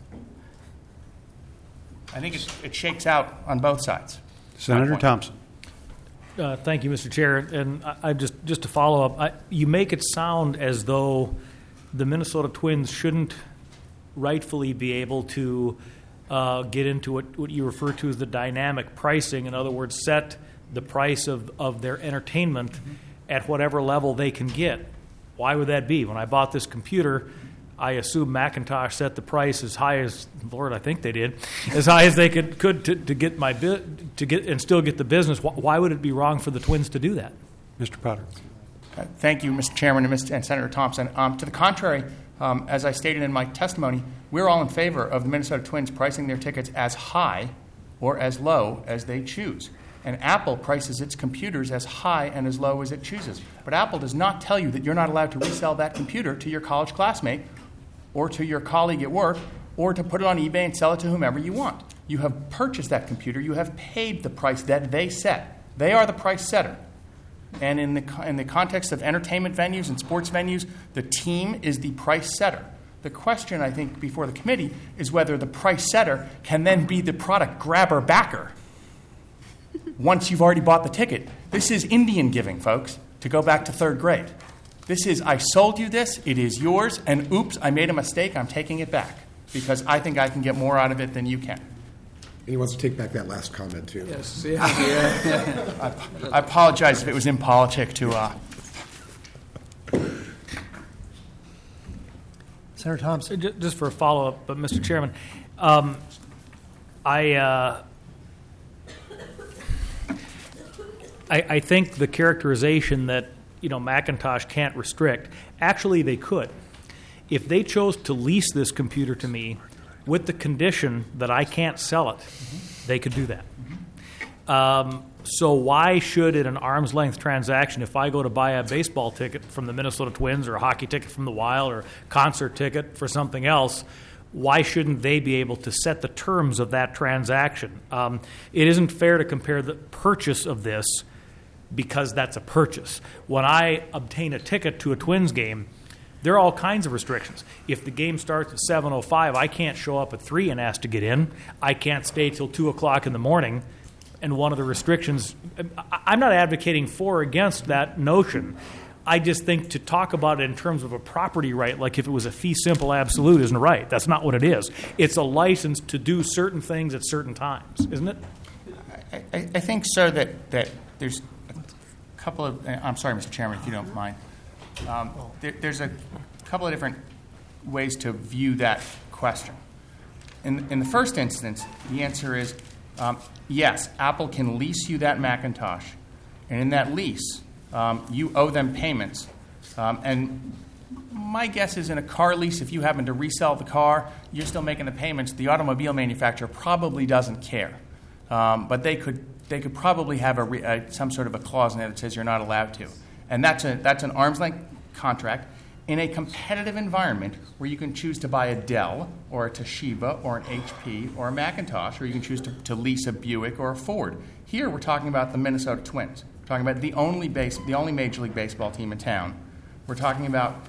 I think it shakes out on both sides. Senator Thompson. Thank you, Mr. Chair. And I just to follow up, you make it sound as though the Minnesota Twins shouldn't rightfully be able to get into what you refer to as the dynamic pricing. In other words, set the price of their entertainment at whatever level they can get. Why would that be? When I bought this computer, I assume Macintosh set the price as high as, Lord, I think they did, as high as they could to get to get and still get the business. Why would it be wrong for the Twins to do that? Mr. Potter. Thank you, Mr. Chairman and Senator Thompson. To the contrary, as I stated in my testimony, we're all in favor of the Minnesota Twins pricing their tickets as high or as low as they choose. And Apple prices its computers as high and as low as it chooses. But Apple does not tell you that you're not allowed to resell that computer to your college classmate or to your colleague at work or to put it on eBay and sell it to whomever you want. You have purchased that computer. You have paid the price that they set. They are the price setter. And in the context of entertainment venues and sports venues, the team is the price setter. The question, I think, before the committee is whether the price setter can then be the product grabber backer once you've already bought the ticket. This is Indian giving, folks, to go back to third grade. This is, I sold you this, it is yours, and oops, I made a mistake, I'm taking it back because I think I can get more out of it than you can. And he wants to take back that last comment, too. Yes, yeah. I apologize if it was impolitic to... Senator Thompson. Just for a follow-up, but Mr. Chairman, I think the characterization that Macintosh can't restrict, actually they could. If they chose to lease this computer to me with the condition that I can't sell it, they could do that. So why should, in an arm's length transaction, if I go to buy a baseball ticket from the Minnesota Twins or a hockey ticket from the Wild or a concert ticket for something else, why shouldn't they be able to set the terms of that transaction? It isn't fair to compare the purchase of this because that's a purchase. When I obtain a ticket to a Twins game, there are all kinds of restrictions. If the game starts at 7:05, I can't show up at 3 and ask to get in. I can't stay till 2 o'clock in the morning. And one of the restrictions, I'm not advocating for or against that notion. I just think to talk about it in terms of a property right, like if it was a fee simple absolute, isn't right. That's not what it is. It's a license to do certain things at certain times, isn't it? I think, sir, that there's a couple of... I'm sorry, Mr. Chairman, if you don't mind. There's a couple of different ways to view that question. In the first instance, the answer is yes, Apple can lease you that Macintosh, and in that lease, you owe them payments. And my guess is in a car lease, if you happen to resell the car, you're still making the payments. The automobile manufacturer probably doesn't care, but they could probably have some sort of a clause in there that says you're not allowed to. And that's an arm's length contract in a competitive environment where you can choose to buy a Dell or a Toshiba or an HP or a Macintosh, or you can choose to lease a Buick or a Ford. Here we're talking about the Minnesota Twins. We're talking about the only Major League Baseball team in town. We're talking about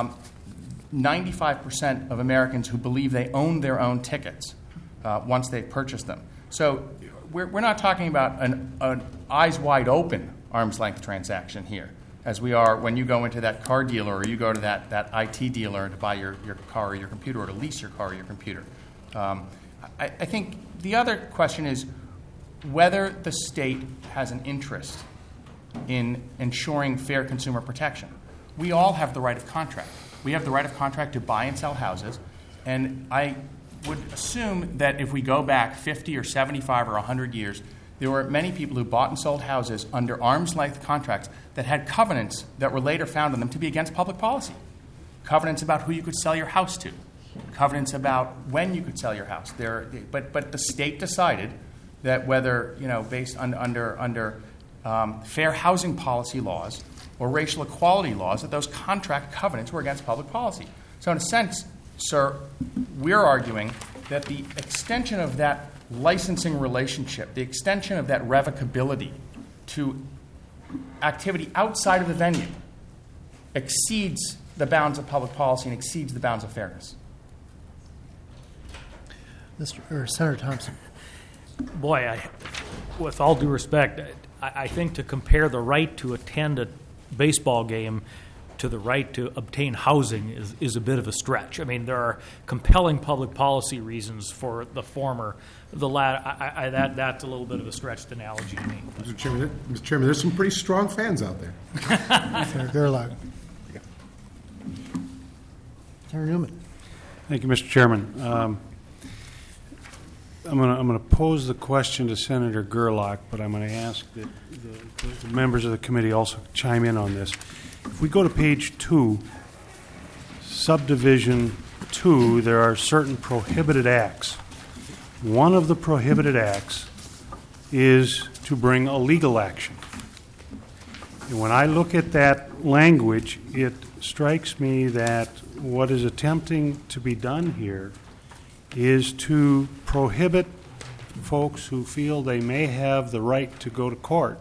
95% of Americans who believe they own their own tickets once they've purchased them. So we're not talking about an eyes wide open arm's length transaction here, as we are when you go into that car dealer or you go to that IT dealer to buy your car or your computer or to lease your car or your computer. I think the other question is whether the state has an interest in ensuring fair consumer protection. We all have the right of contract. We have the right of contract to buy and sell houses, and I would assume that if we go back 50 or 75 or 100 years, there were many people who bought and sold houses under arm's length contracts that had covenants that were later found in them to be against public policy. Covenants about who you could sell your house to. Covenants about when you could sell your house. But the state decided that whether, based under fair housing policy laws or racial equality laws, that those contract covenants were against public policy. So in a sense, sir, we're arguing that the extension of that licensing relationship, the extension of that revocability to activity outside of the venue exceeds the bounds of public policy and exceeds the bounds of fairness. Senator Thompson. Boy, with all due respect, I think to compare the right to attend a baseball game to the right to obtain housing is a bit of a stretch. I mean, there are compelling public policy reasons for the former. The latter, that's a little bit of a stretched analogy to me. Mr. Chairman, there's some pretty strong fans out there. Senator Gerlach. Senator Newman. Thank you, Mr. Chairman. I'm going to pose the question to Senator Gerlach, but I'm going to ask that the members of the committee also chime in on this. If we go to page 2, subdivision 2, there are certain prohibited acts. One of the prohibited acts is to bring a legal action. And when I look at that language, it strikes me that what is attempting to be done here is to prohibit folks who feel they may have the right to go to court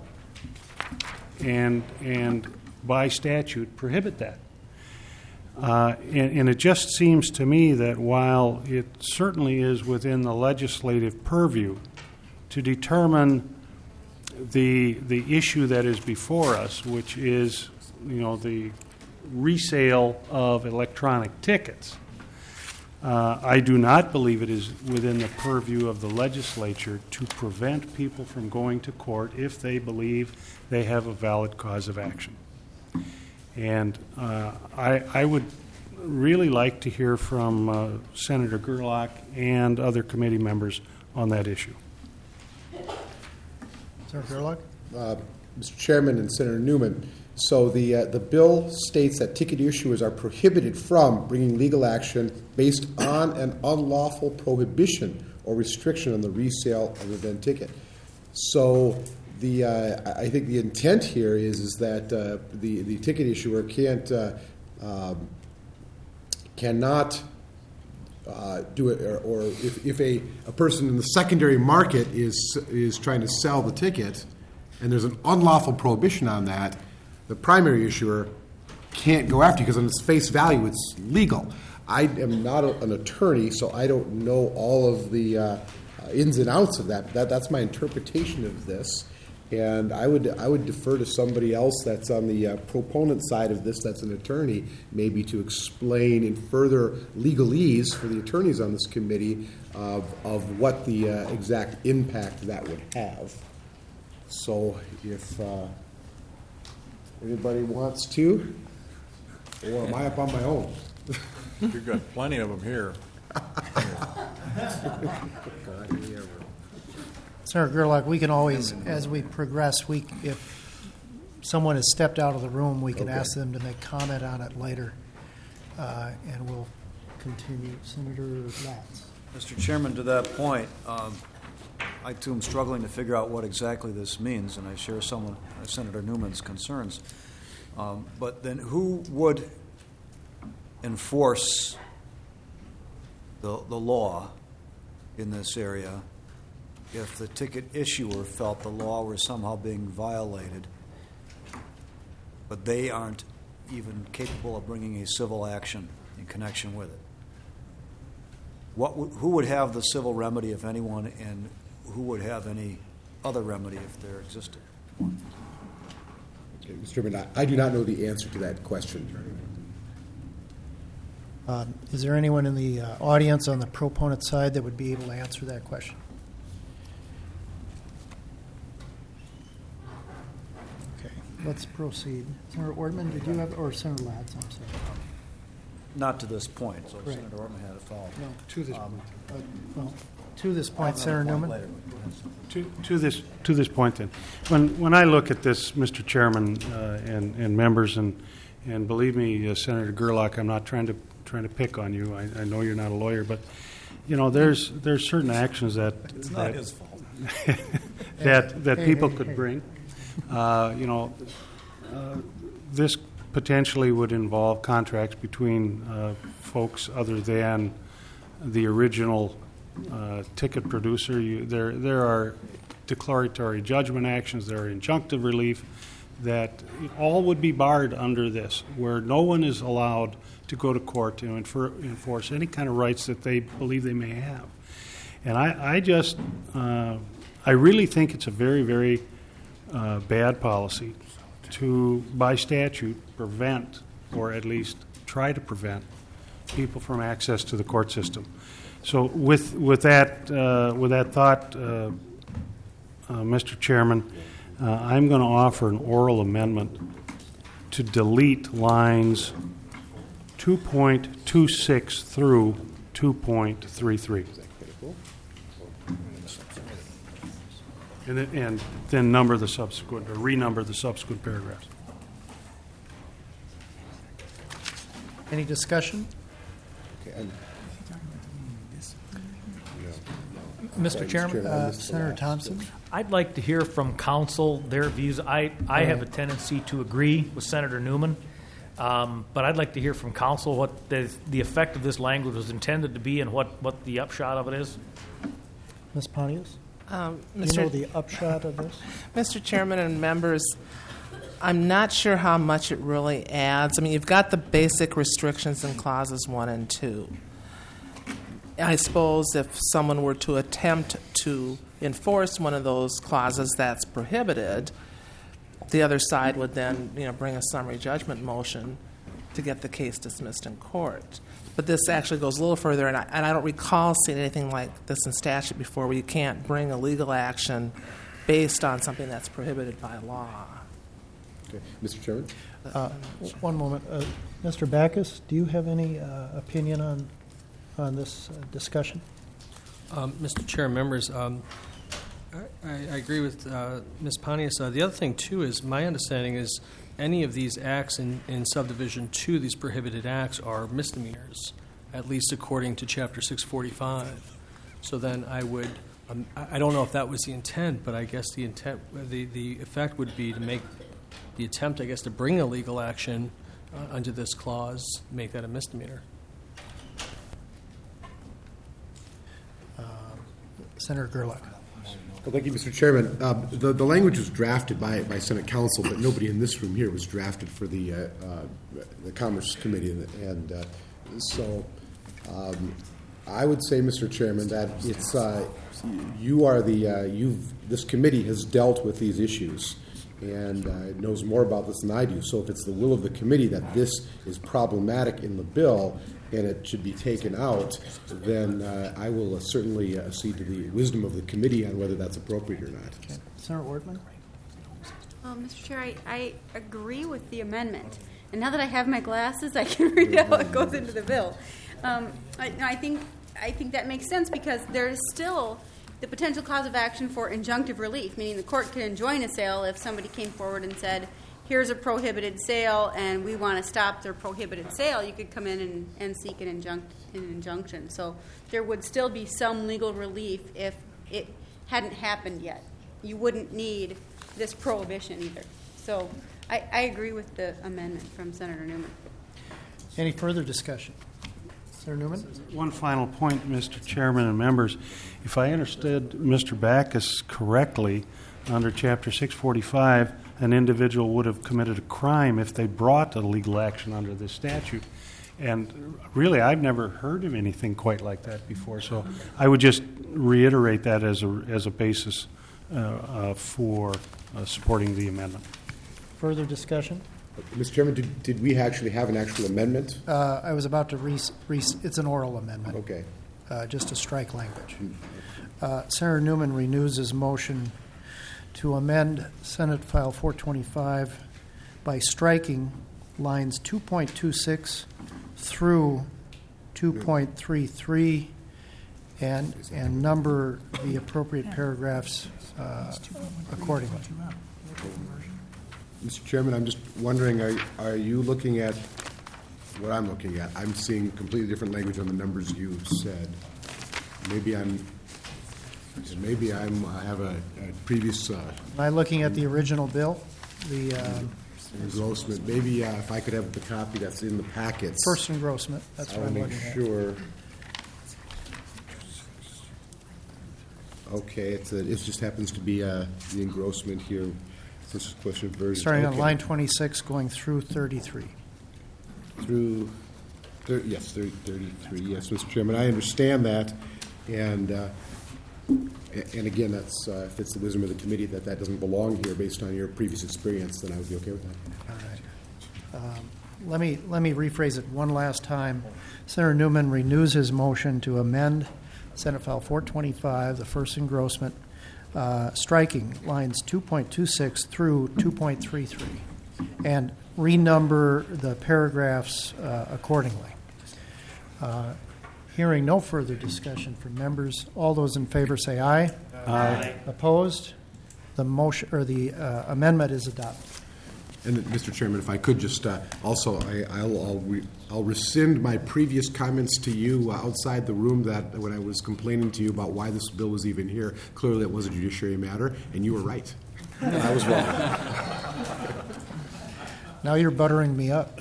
and by statute prohibit that. And it just seems to me that while it certainly is within the legislative purview to determine the issue that is before us, which is, the resale of electronic tickets, I do not believe it is within the purview of the legislature to prevent people from going to court if they believe they have a valid cause of action. And I would really like to hear from Senator Gerlach and other committee members on that issue. Senator Gerlach? Mr. Chairman and Senator Newman, so the bill states that ticket issuers are prohibited from bringing legal action based on an unlawful prohibition or restriction on the resale of an event ticket. So I think the intent here is that the ticket issuer cannot do it, or if a person in the secondary market is trying to sell the ticket and there's an unlawful prohibition on that, the primary issuer can't go after you because on its face value it's legal. I am not an attorney, so I don't know all of the ins and outs of that. That's my interpretation of this. And I would defer to somebody else that's on the proponent side of this, that's an attorney, maybe to explain in further legalese for the attorneys on this committee of what the exact impact that would have. So if anybody wants to, or am I up on my own? You've got plenty of them here. Senator Gerlach, we can always, as we progress, if someone has stepped out of the room, we can ask them to make comment on it later, and we'll continue. Senator Latz. Mr. Chairman, to that point, I too am struggling to figure out what exactly this means, and I share Senator Newman's concerns. But then who would enforce the law in this area if the ticket issuer felt the law were somehow being violated, but they aren't even capable of bringing a civil action in connection with it? Who would have the civil remedy, if anyone, and who would have any other remedy if there existed one? Okay, Mr. Chairman, I do not know the answer to that question. Is there anyone in the audience on the proponent side that would be able to answer that question? Okay, let's proceed. Senator Ortman, did you have, or Senator Latz, I'm sorry. Not to this point, so Right. Senator Ortman had a follow-up. No, to this point. To this point, Senator Newman. To this point, then, when I look at this, Mr. Chairman and members, and believe me, Senator Gerlach, I'm not trying to pick on you. I know you're not a lawyer, but there's certain actions that it's not his fault that people could bring. This potentially would involve contracts between folks other than the original ticket producer. There are declaratory judgment actions, there are injunctive relief that all would be barred under this, where no one is allowed to go to court to enforce any kind of rights that they believe they may have. And I really think it's a very, very bad policy to, by statute, prevent or at least try to prevent, people from access to the court system. So with that thought, Mr. Chairman, I'm going to offer an oral amendment to delete lines 2.26 through 2.33. And then number the subsequent, or renumber the subsequent paragraphs. Any discussion? Mr. Chairman? Senator Thompson? I'd like to hear from council their views. I have a tendency to agree with Senator Newman, but I'd like to hear from council what the effect of this language was intended to be and what the upshot of it is. Ms. Pontius? Do you Mr. know the upshot of this? Mr. Chairman and members, I'm not sure how much it really adds. I mean, you've got the basic restrictions in clauses 1 and 2. I suppose if someone were to attempt to enforce one of those clauses that's prohibited, the other side would then, bring a summary judgment motion to get the case dismissed in court. But this actually goes a little further, and I don't recall seeing anything like this in statute before, where you can't bring a legal action based on something that's prohibited by law. Okay. Mr. Chairman? One moment. Mr. Backus, do you have any opinion on this discussion? Mr. Chair, members, I agree with Ms. Pontius. The other thing, too, is my understanding is any of these acts in Subdivision 2, these prohibited acts, are misdemeanors, at least according to Chapter 645. So then I would, I don't know if that was the intent, but I guess the intent, the effect would be to make the attempt, I guess, to bring a legal action under this clause, make that a misdemeanor. Senator Gerlach. Well, thank you, Mr. Chairman. The language was drafted by Senate Council, but nobody in this room here was drafted for the Commerce Committee, and so I would say, Mr. Chairman, that it's you are this committee has dealt with these issues and knows more about this than I do. So if it's the will of the committee that this is problematic in the bill and it should be taken out, then I will certainly accede to the wisdom of the committee on whether that's appropriate or not. Okay. Senator Wortman? Mr. Chair, I agree with the amendment. And now that I have my glasses, I can read out what goes into the bill. I think that makes sense because there is still the potential cause of action for injunctive relief, meaning the court could enjoin a sale if somebody came forward and said, here's a prohibited sale and we want to stop their prohibited sale. You could come in and seek an injunction. So there would still be some legal relief if it hadn't happened yet. You wouldn't need this prohibition either. So I agree with the amendment from Senator Newman. Any further discussion? Senator Newman? One final point, Mr. Chairman and members. If I understood Mr. Backus correctly, under Chapter 645, an individual would have committed a crime if they brought a legal action under this statute. And really, I've never heard of anything quite like that before. So I would just reiterate that as a basis for supporting the amendment. Further discussion? Mr. Chairman, did we actually have an actual amendment? I was about to it's an oral amendment. Okay. Just to strike language. Senator Newman renews his motion to amend Senate File 425 by striking lines 2.26 through 2.33 and number the appropriate paragraphs accordingly. Mr. Chairman, I'm just wondering, are you looking at what I'm looking at? I'm seeing completely different language on the numbers you said. Maybe I have a previous. Am I looking at the original bill? The engrossment. Maybe if I could have the copy that's in the packets. First engrossment. That's what I'm looking at. Sure. Okay, it just happens to be the engrossment here. This is question of version. Starting on line 26, going through 33. Through, yes, 33. Yes, Mr. Chairman, I understand that, and again, that's if it's the wisdom of the committee that doesn't belong here based on your previous experience, then I would be okay with that. All right. let me rephrase it one last time. Senator Newman renews his motion to amend Senate File 425, the first engrossment, striking lines 2.26 through 2.33, and renumber the paragraphs accordingly. Hearing no further discussion from members, all those in favor say aye. Aye. Opposed? The motion or the amendment is adopted. And Mr. Chairman, if I could just also, I'll rescind my previous comments to you outside the room that when I was complaining to you about why this bill was even here. Clearly, it was a judiciary matter, and you were right. I was wrong. Now you're buttering me up.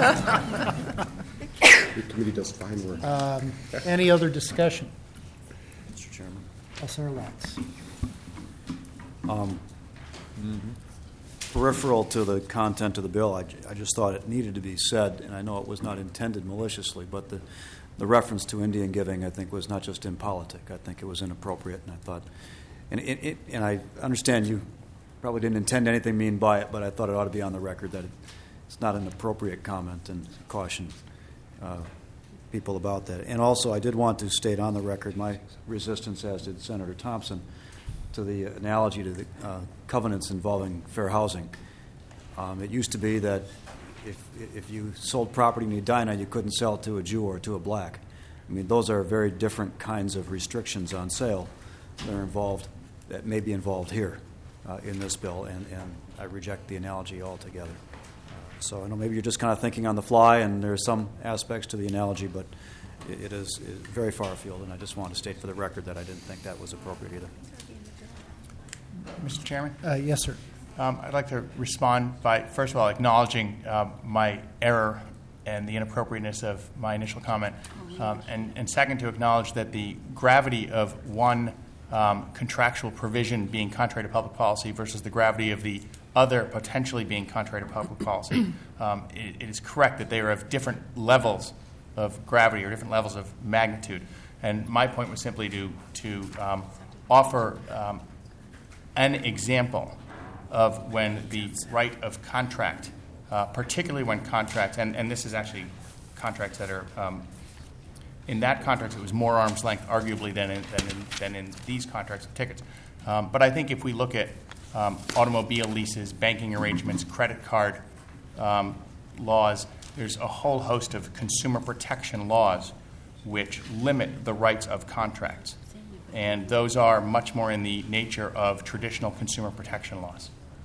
Your committee does fine work. Any other discussion? Mr. Chairman. Senator Latz. Peripheral to the content of the bill, I just thought it needed to be said, and I know it was not intended maliciously, but the reference to Indian giving, I think, was not just impolitic. I think it was inappropriate, and I thought, and I understand you probably didn't intend anything mean by it, but I thought it ought to be on the record that it's not an appropriate comment, and caution people about that. And also, I did want to state on the record my resistance, as did Senator Thompson, to the analogy to the covenants involving fair housing. It used to be that if you sold property in Edina, you couldn't sell it to a Jew or to a black. I mean, those are very different kinds of restrictions on sale that are involved, that may be involved here in this bill, and I reject the analogy altogether. So I know maybe you're just kind of thinking on the fly, and there are some aspects to the analogy, but it is very far afield, and I just want to state for the record that I didn't think that was appropriate either. Mr. Chairman? Yes, sir. I'd like to respond by, first of all, acknowledging my error and the inappropriateness of my initial comment, and second, to acknowledge that the gravity of one contractual provision being contrary to public policy versus the gravity of the other potentially being contrary to public policy. It is correct that they are of different levels of gravity or different levels of magnitude. And my point was simply to offer an example of when the right of contract, particularly when contracts, and this is actually contracts that are, in that contract it was more arm's length arguably than in these contracts of tickets. But I think if we look at automobile leases, banking arrangements, credit card laws, there's a whole host of consumer protection laws which limit the rights of contracts. And those are much more in the nature of traditional consumer protection laws.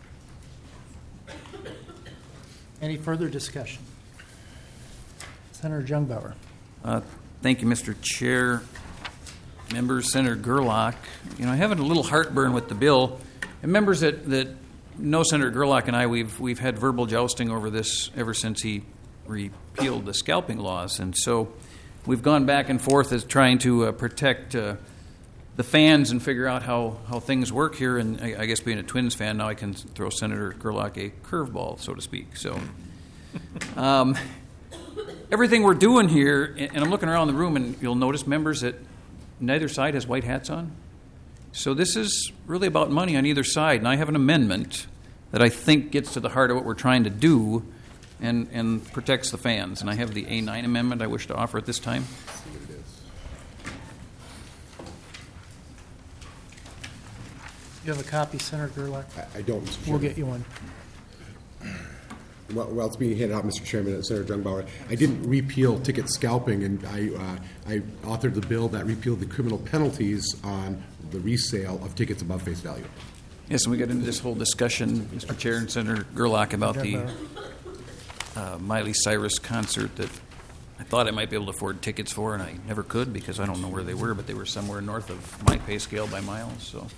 Any further discussion? Senator Jungbauer. Thank you, Mr. Chair. Members, Senator Gerlach. I have a little heartburn with the bill. And members that know Senator Gerlach and I, we've had verbal jousting over this ever since he repealed the scalping laws. And so we've gone back and forth as trying to protect the fans and figure out how things work here. And I guess being a Twins fan, now I can throw Senator Gerlach a curveball, so to speak. So everything we're doing here, and I'm looking around the room, and you'll notice members that neither side has white hats on. So this is really about money on either side. And I have an amendment that I think gets to the heart of what we're trying to do and protects the fans. And I have the A9 amendment I wish to offer at this time. You have a copy, Senator Gerlach? I don't, Mr. Chairman. We'll get you one. Well, it's being handed out, Mr. Chairman, and Senator Jungbauer. I didn't repeal ticket scalping, and I authored the bill that repealed the criminal penalties on the resale of tickets above face value. Yes, and we got into this whole discussion, Mr. Chair and Senator Gerlach, about the Miley Cyrus concert that I thought I might be able to afford tickets for, and I never could because I don't know where they were, but they were somewhere north of my pay scale by miles. So,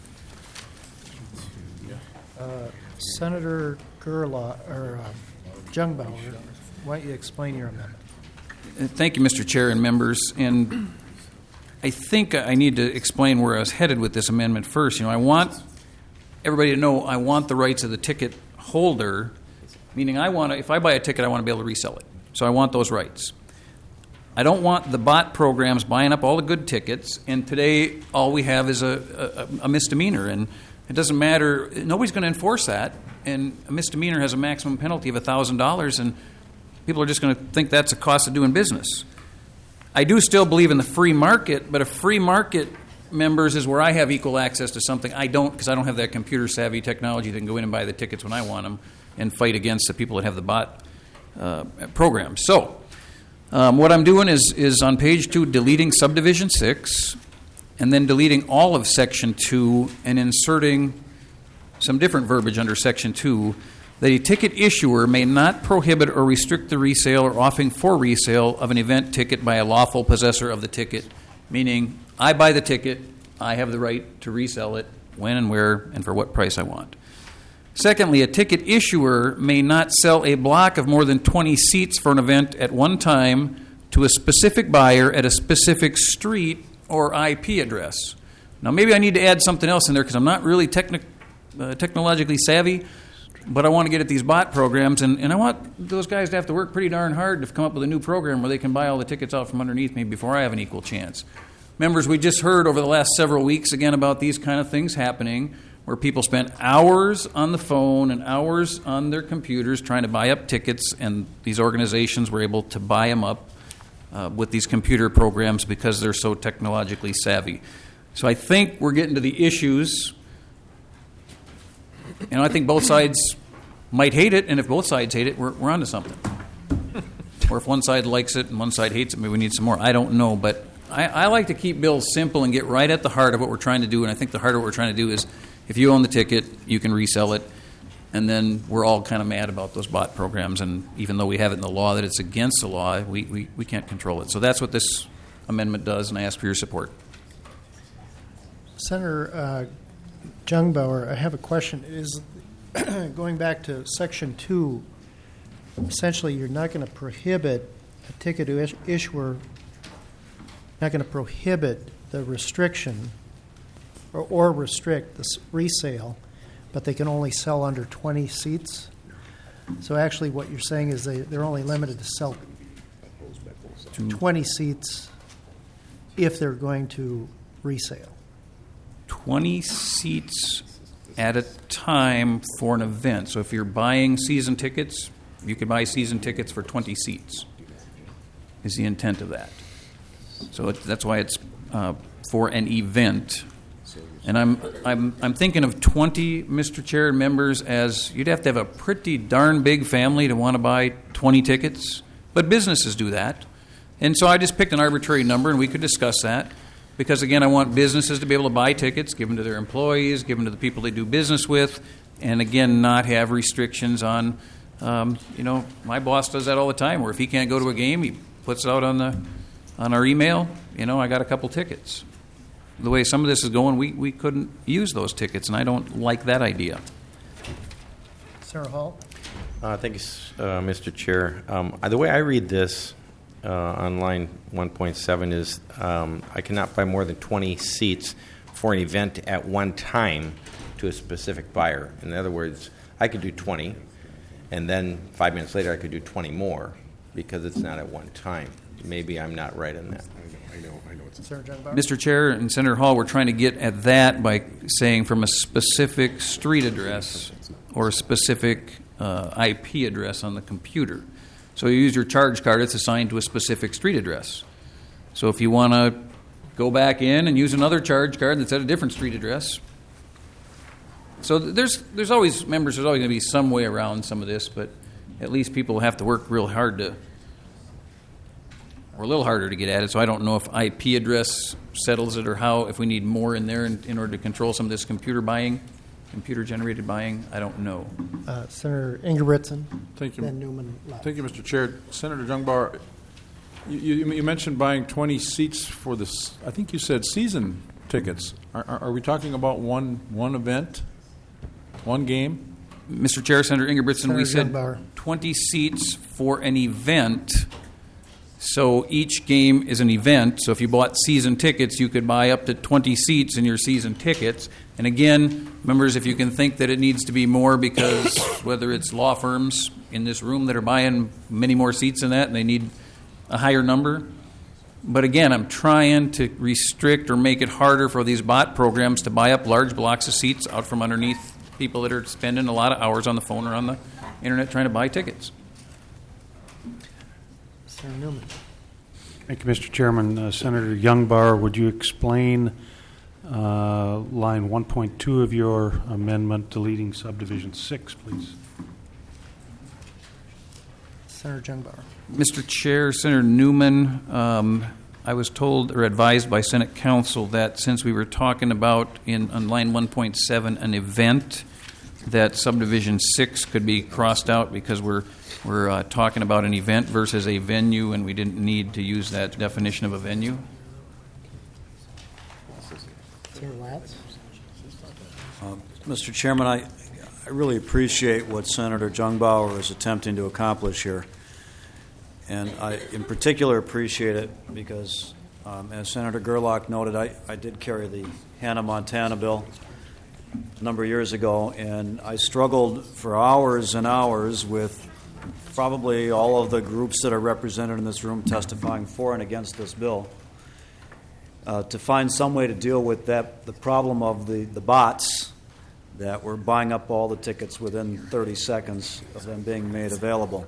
Senator Gerlach or Jungbauer, why don't you explain your amendment? Thank you, Mr. Chair and members. And I think I need to explain where I was headed with this amendment first. I want everybody to know I want the rights of the ticket holder, meaning if I buy a ticket, I want to be able to resell it. So I want those rights. I don't want the bot programs buying up all the good tickets, and today all we have is a misdemeanor. And it doesn't matter. Nobody's going to enforce that. And a misdemeanor has a maximum penalty of $1,000. And people are just going to think that's a cost of doing business. I do still believe in the free market, but a free market members is where I have equal access to something. I don't, because I don't have that computer-savvy technology that can go in and buy the tickets when I want them and fight against the people that have the bot programs. So what I'm doing is on page 2, deleting subdivision 6, and then deleting all of section 2 and inserting some different verbiage under section 2, that a ticket issuer may not prohibit or restrict the resale or offering for resale of an event ticket by a lawful possessor of the ticket, meaning I buy the ticket, I have the right to resell it when and where and for what price I want. Secondly, a ticket issuer may not sell a block of more than 20 seats for an event at one time to a specific buyer at a specific street or IP address. Now, maybe I need to add something else in there because I'm not really technologically savvy, but I want to get at these bot programs, and I want those guys to have to work pretty darn hard to come up with a new program where they can buy all the tickets out from underneath me before I have an equal chance. Members, we just heard over the last several weeks again about these kind of things happening where people spent hours on the phone and hours on their computers trying to buy up tickets, and these organizations were able to buy them up with these computer programs because they're so technologically savvy. So I think we're getting to the issues. And I think both sides might hate it, and if both sides hate it, we're onto something. Or if one side likes it and one side hates it, maybe we need some more. I don't know, but I like to keep bills simple and get right at the heart of what we're trying to do, and I think the heart of what we're trying to do is if you own the ticket, you can resell it, and then we're all kind of mad about those bot programs, and even though we have it in the law that it's against the law, we can't control it. So that's what this amendment does, and I ask for your support. Senator Jungbauer, I have a question. Is going back to Section 2, essentially you're not going to prohibit a ticket issuer, not going to prohibit the restriction or restrict the resale, but they can only sell under 20 seats. So actually what you're saying is they're only limited to sell 20 seats if they're going to resale. 20 seats at a time for an event. So if you're buying season tickets, you can buy season tickets for 20 seats, is the intent of that. So that's why it's for an event. And I'm thinking of 20, Mr. Chair, members, as you'd have to have a pretty darn big family to want to buy 20 tickets. But businesses do that. And so I just picked an arbitrary number, and we could discuss that. Because, again, I want businesses to be able to buy tickets, give them to their employees, give them to the people they do business with, and, again, not have restrictions on, my boss does that all the time, where if he can't go to a game, he puts it out on our email, I got a couple tickets. The way some of this is going, we couldn't use those tickets, and I don't like that idea. Sarah Hall. Thank you, Mr. Chair. The way I read this, on line 1.7 is I cannot buy more than 20 seats for an event at one time to a specific buyer. In other words, I could do 20, and then 5 minutes later I could do 20 more because it's not at one time. Maybe I'm not right on that. I know. Mr. Chair and Senator Hall, we're trying to get at that by saying from a specific street address or a specific IP address on the computer. So you use your charge card, it's assigned to a specific street address. So if you want to go back in and use another charge card that's at a different street address. So there's always going to be some way around some of this, but at least people have to work real hard or a little harder to get at it. So I don't know if IP address settles it or how, if we need more in there in order to control some of this computer-generated buying, I don't know. Senator Ingebrigtsen. Thank you. Then Newman. Thank you, Mr. Chair. Senator Jungbauer, you mentioned buying 20 seats for this. I think you said season tickets. Are we talking about one event, one game? Mr. Chair, Senator Ingebrigtsen, we said Jungbauer. 20 seats for an event. So each game is an event. So if you bought season tickets, you could buy up to 20 seats in your season tickets. And again, members, if you can think that it needs to be more because whether it's law firms in this room that are buying many more seats than that and they need a higher number. But again, I'm trying to restrict or make it harder for these bot programs to buy up large blocks of seats out from underneath people that are spending a lot of hours on the phone or on the internet trying to buy tickets. Senator Newman. Thank you, Mr. Chairman. Senator Youngbauer, would you explain line 1.2 of your amendment deleting subdivision 6, please? Senator Youngbauer. Mr. Chair, Senator Newman, I was told or advised by Senate Counsel that since we were talking about on line 1.7 an event, that subdivision 6 could be crossed out because we're talking about an event versus a venue, and we didn't need to use that definition of a venue. Senator Latz. Mr. Chairman, I really appreciate what Senator Jungbauer is attempting to accomplish here. And I, in particular, appreciate it because, as Senator Gerlach noted, I did carry the Hannah, Montana bill a number of years ago, and I struggled for hours and hours with probably all of the groups that are represented in this room testifying for and against this bill to find some way to deal with the problem of the bots that were buying up all the tickets within 30 seconds of them being made available.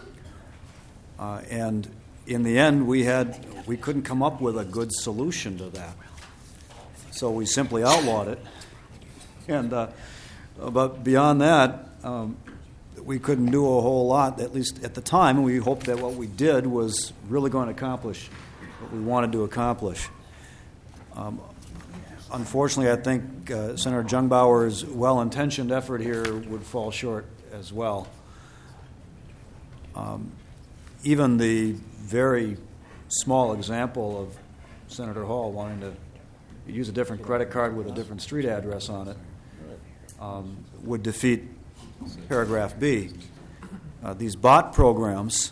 And in the end, we couldn't come up with a good solution to that. So we simply outlawed it. And but beyond that, we couldn't do a whole lot, at least at the time. And we hoped that what we did was really going to accomplish what we wanted to accomplish. Unfortunately, I think Senator Jungbauer's well-intentioned effort here would fall short as well. Even the very small example of Senator Hall wanting to use a different credit card with a different street address on it would defeat paragraph B. These bot programs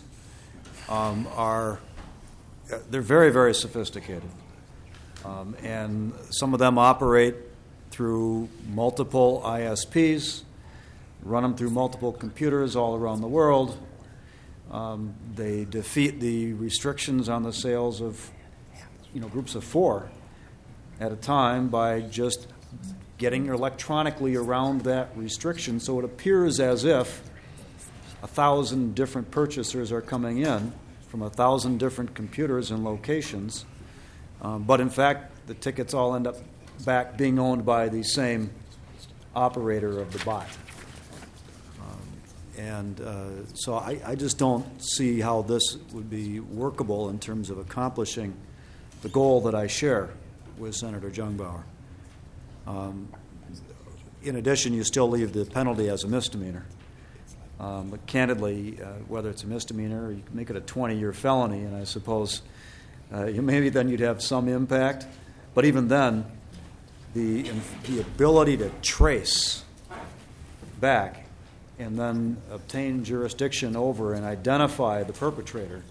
they're very, very sophisticated. And some of them operate through multiple ISPs, run them through multiple computers all around the world. They defeat the restrictions on the sales of groups of 4 at a time by just getting electronically around that restriction, so it appears as if 1,000 different purchasers are coming in from 1,000 different computers and locations. But in fact, the tickets all end up back being owned by the same operator of the bot. So I just don't see how this would be workable in terms of accomplishing the goal that I share with Senator Jungbauer. In addition, you still leave the penalty as a misdemeanor. But candidly, whether it's a misdemeanor, or you can make it a 20-year felony, and I suppose maybe then you'd have some impact. But even then, the ability to trace back and then obtain jurisdiction over and identify the perpetrator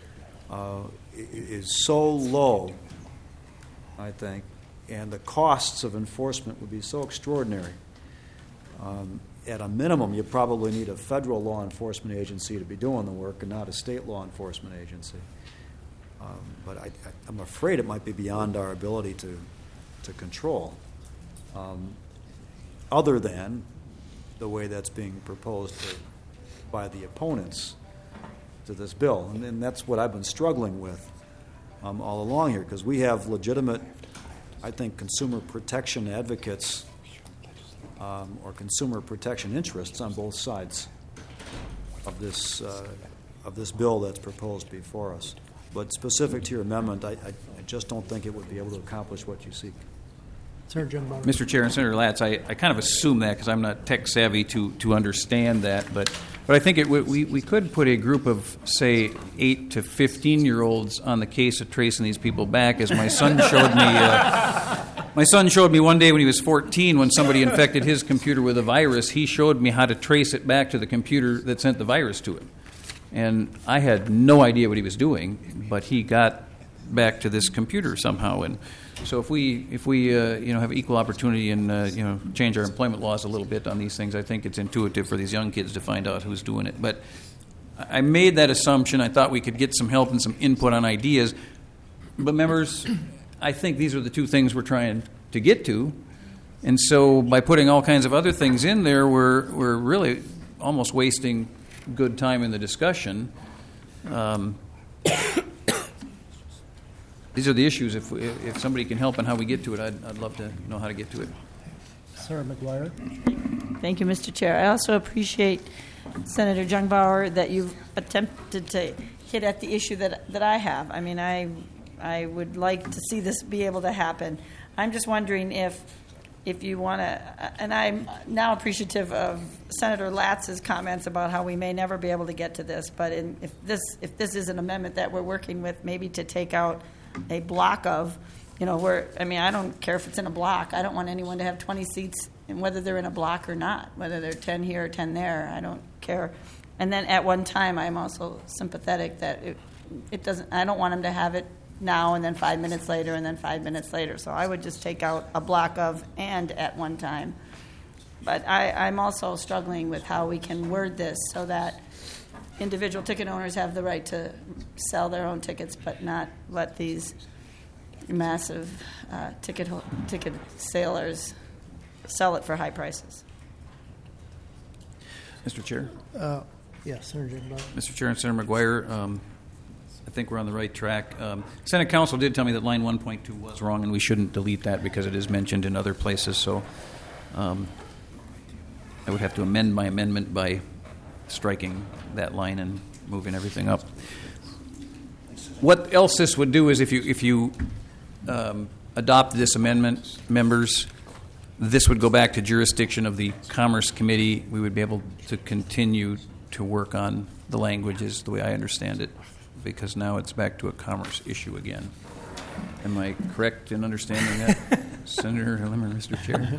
is so low, I think, and the costs of enforcement would be so extraordinary. At a minimum, you probably need a federal law enforcement agency to be doing the work and not a state law enforcement agency. But I'm afraid it might be beyond our ability to control, other than the way that's being proposed by the opponents to this bill. And that's what I've been struggling with all along here, because we have legitimate, I think, consumer protection advocates or consumer protection interests on both sides of this bill that's proposed before us. But specific to your amendment, I just don't think it would be able to accomplish what you seek. Senator Jim Bauer. Mr. Chair and Senator Latz, I kind of assume that because I'm not tech savvy to understand that, but I think we could put a group of, say, 8 to 15-year-olds on the case of tracing these people back, as my son showed me. My son showed me one day when he was 14, when somebody infected his computer with a virus, he showed me how to trace it back to the computer that sent the virus to him. And I had no idea what he was doing, but he got back to this computer somehow. And so if we have equal opportunity and change our employment laws a little bit on these things, I think it's intuitive for these young kids to find out who's doing it. But I made that assumption. I thought we could get some help and some input on ideas. But members, I think these are the two things we're trying to get to. And so by putting all kinds of other things in there, we're really almost wasting good time in the discussion. these are the issues. If somebody can help on how we get to it, I'd love to know how to get to it. Sarah McGuire. Thank you, Mr. Chair. I also appreciate, Senator Jungbauer, that you've attempted to hit at the issue that I have. I mean, I would like to see this be able to happen. I'm just wondering if you want to, and I'm now appreciative of Senator Latz's comments about how we may never be able to get to this, but if this is an amendment that we're working with, maybe to take out a block of, I don't care if it's in a block. I don't want anyone to have 20 seats, and whether they're in a block or not, whether they're 10 here or 10 there, I don't care. And then at one time, I'm also sympathetic that it doesn't. I don't want them to have it now and then 5 minutes later and then 5 minutes later. So I would just take out a block of and at one time. But I'm also struggling with how we can word this so that individual ticket owners have the right to sell their own tickets, but not let these massive ticket sailors sell it for high prices. Mr. Chair? Yes, Senator Jungbauer. Mr. Chair and Senator McGuire, I think we're on the right track. Senate Council did tell me that line 1.2 was wrong, and we shouldn't delete that because it is mentioned in other places. So I would have to amend my amendment by striking that line and moving everything up. What else this would do is if you adopt this amendment, members, this would go back to jurisdiction of the Commerce Committee. We would be able to continue to work on the languages the way I understand it, because now it's back to a commerce issue again. Am I correct in understanding that, Senator Limmer, Mr. Chair?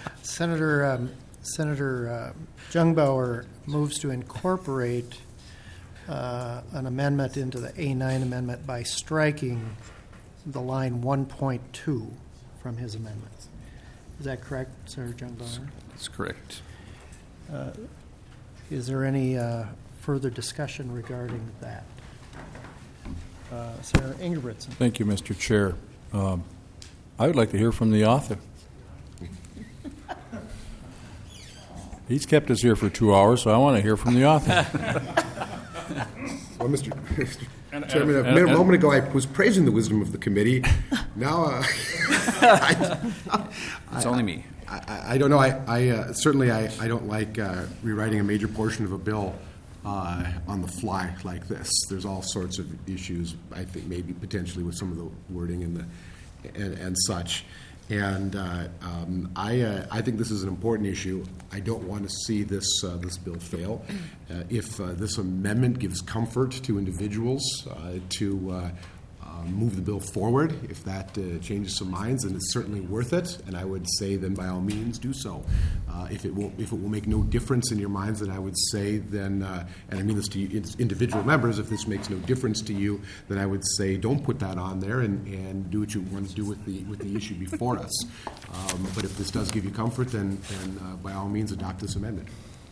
Senator Jungbauer moves to incorporate an amendment into the A9 amendment by striking the line 1.2 from his amendment. Is that correct, Senator Jungbauer? That's correct. Is there any further discussion regarding that? Senator Ingebrigtsen. Thank you, Mr. Chair. I would like to hear from the author. He's kept us here for 2 hours, so I want to hear from the author. Well, Mr. Chairman, a moment ago I was praising the wisdom of the committee. Now, it's only me. I don't know. I certainly don't like rewriting a major portion of a bill on the fly like this. There's all sorts of issues, I think, maybe potentially with some of the wording and such. And I think this is an important issue. I don't want to see this bill fail. If this amendment gives comfort to individuals to move the bill forward, if that changes some minds, then it's certainly worth it. And I would say then by all means do so. If it will make no difference in your minds, then I would say then, and I mean this to you, individual members, if this makes no difference to you, then I would say don't put that on there and do what you want to do with the issue before us. But if this does give you comfort, then by all means adopt this amendment.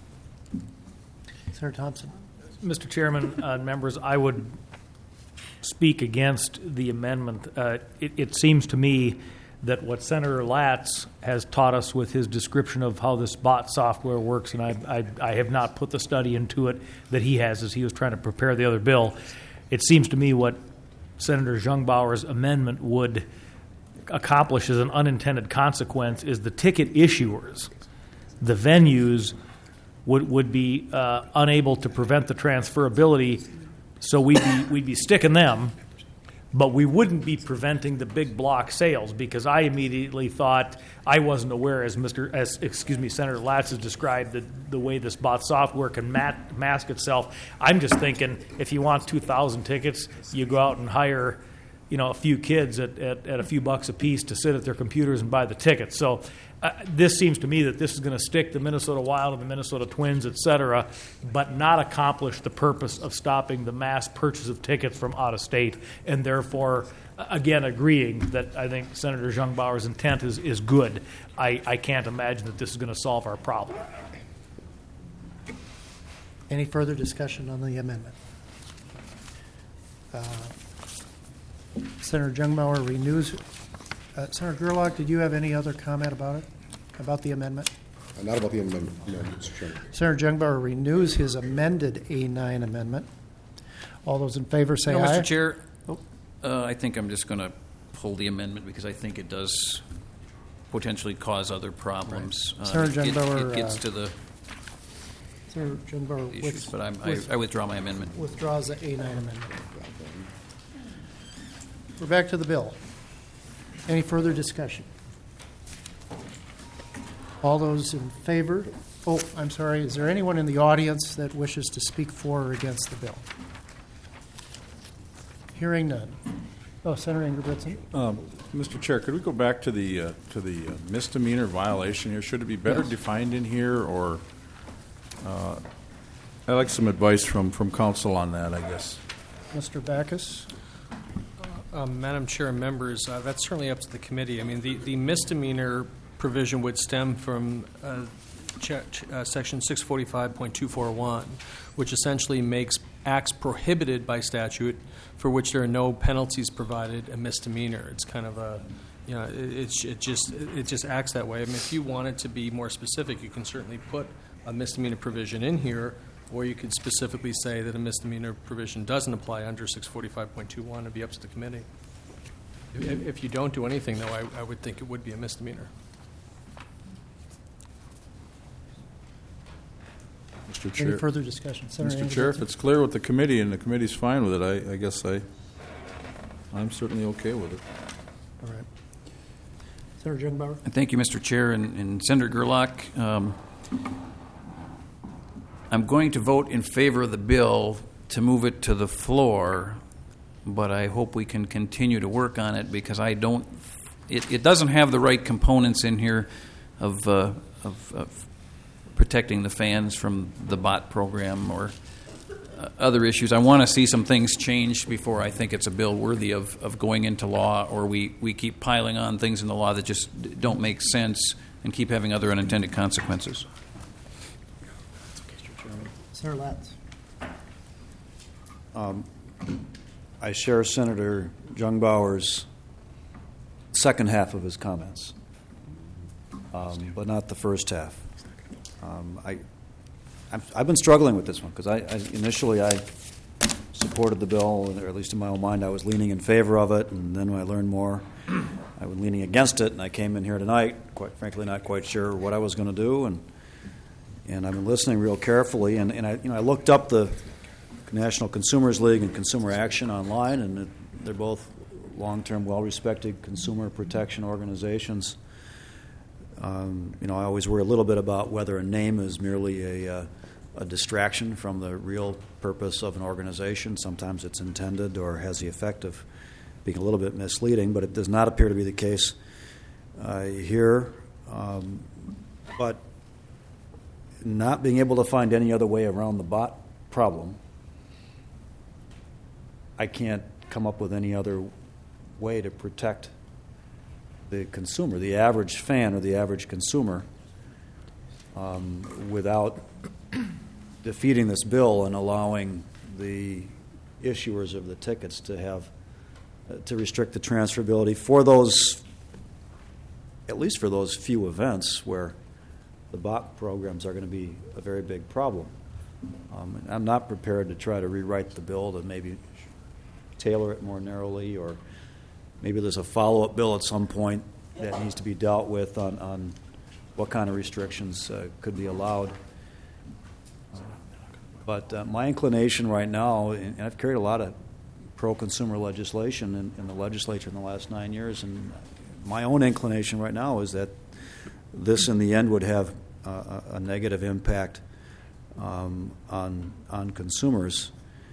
Senator Thompson. Mr. Chairman, members, I would speak against the amendment. It seems to me that what Senator Latz has taught us with his description of how this bot software works, and I have not put the study into it that he has as he was trying to prepare the other bill. It seems to me what Senator Jungbauer's amendment would accomplish as an unintended consequence is the ticket issuers, the venues, would be unable to prevent the transferability. So we'd be sticking them, but we wouldn't be preventing the big block sales, because I immediately thought, I wasn't aware, as Senator Latz has described the way this bot software can mask itself. I'm just thinking, if you want 2,000 tickets, you go out and hire, a few kids at a few bucks a piece to sit at their computers and buy the tickets. So this seems to me that this is going to stick the Minnesota Wild and the Minnesota Twins, et cetera, but not accomplish the purpose of stopping the mass purchase of tickets from out of state, and therefore, again, agreeing that I think Senator Jungbauer's intent is good. I can't imagine that this is going to solve our problem. Any further discussion on the amendment? Senator Jungbauer renews. Senator Gerlach, did you have any other comment about the amendment? Not about the amendment, no, Mr. Chairman. Senator Jungbauer renews his amended A9 amendment. All those in favor say aye. Mr. Chair, I think I'm just going to pull the amendment because I think it does potentially cause other problems. Senator Jungbauer, it gets to the Senator Jungbauer issues, but I withdraw my amendment. Withdraws the A9 amendment. We're back to the bill. Any further discussion? All those in favor? Oh, I'm sorry. Is there anyone in the audience that wishes to speak for or against the bill? Hearing none. Oh, Senator Ingebrigtsen. Mr. Chair, could we go back to the misdemeanor violation here? Should it be better defined in here, or I'd like some advice from counsel on that, I guess. Mr. Backus. Madam Chair and members, that's certainly up to the committee. I mean, the misdemeanor provision would stem from Section 645.241, which essentially makes acts prohibited by statute for which there are no penalties provided a misdemeanor. It's kind of a, you know, it just acts that way. I mean, if you want it to be more specific, you can certainly put a misdemeanor provision in here, or you could specifically say that a misdemeanor provision doesn't apply under 645.21. It'd be up to the committee. If you don't do anything, though, I would think it would be a misdemeanor. Mr. Chair. Any further discussion? Senator Mr. Chair, if it's clear with the committee and the committee's fine with it, I guess I'm certainly okay with it. All right. Senator Jungbauer. Thank you, Mr. Chair, and Senator Gerlach. I'm going to vote in favor of the bill to move it to the floor, but I hope we can continue to work on it because it doesn't have the right components in here of protecting the fans from the bot program or other issues. I want to see some things changed before I think it's a bill worthy of going into law, or we keep piling on things in the law that just don't make sense and keep having other unintended consequences. Senator Latz. I share Senator Jungbauer's second half of his comments, but not the first half. I've been struggling with this one because initially I supported the bill, or at least in my own mind I was leaning in favor of it, and then when I learned more, I was leaning against it, and I came in here tonight, quite frankly, not quite sure what I was going to do, and I've been listening real carefully, and I looked up the National Consumers League and Consumer Action online, and they're both long-term, well-respected consumer protection organizations. I always worry a little bit about whether a name is merely a distraction from the real purpose of an organization. Sometimes it's intended or has the effect of being a little bit misleading, but it does not appear to be the case here. But not being able to find any other way around the bot problem, I can't come up with any other way to protect the consumer, the average fan or the average consumer, without defeating this bill and allowing the issuers of the tickets to have to restrict the transferability for those, at least for those few events where the bot programs are going to be a very big problem. I'm not prepared to try to rewrite the bill to maybe tailor it more narrowly, or maybe there's a follow-up bill at some point that needs to be dealt with on what kind of restrictions could be allowed. But my inclination right now, and I've carried a lot of pro-consumer legislation in the legislature in the last 9 years, and my own inclination right now is that this in the end would have a negative impact on consumers.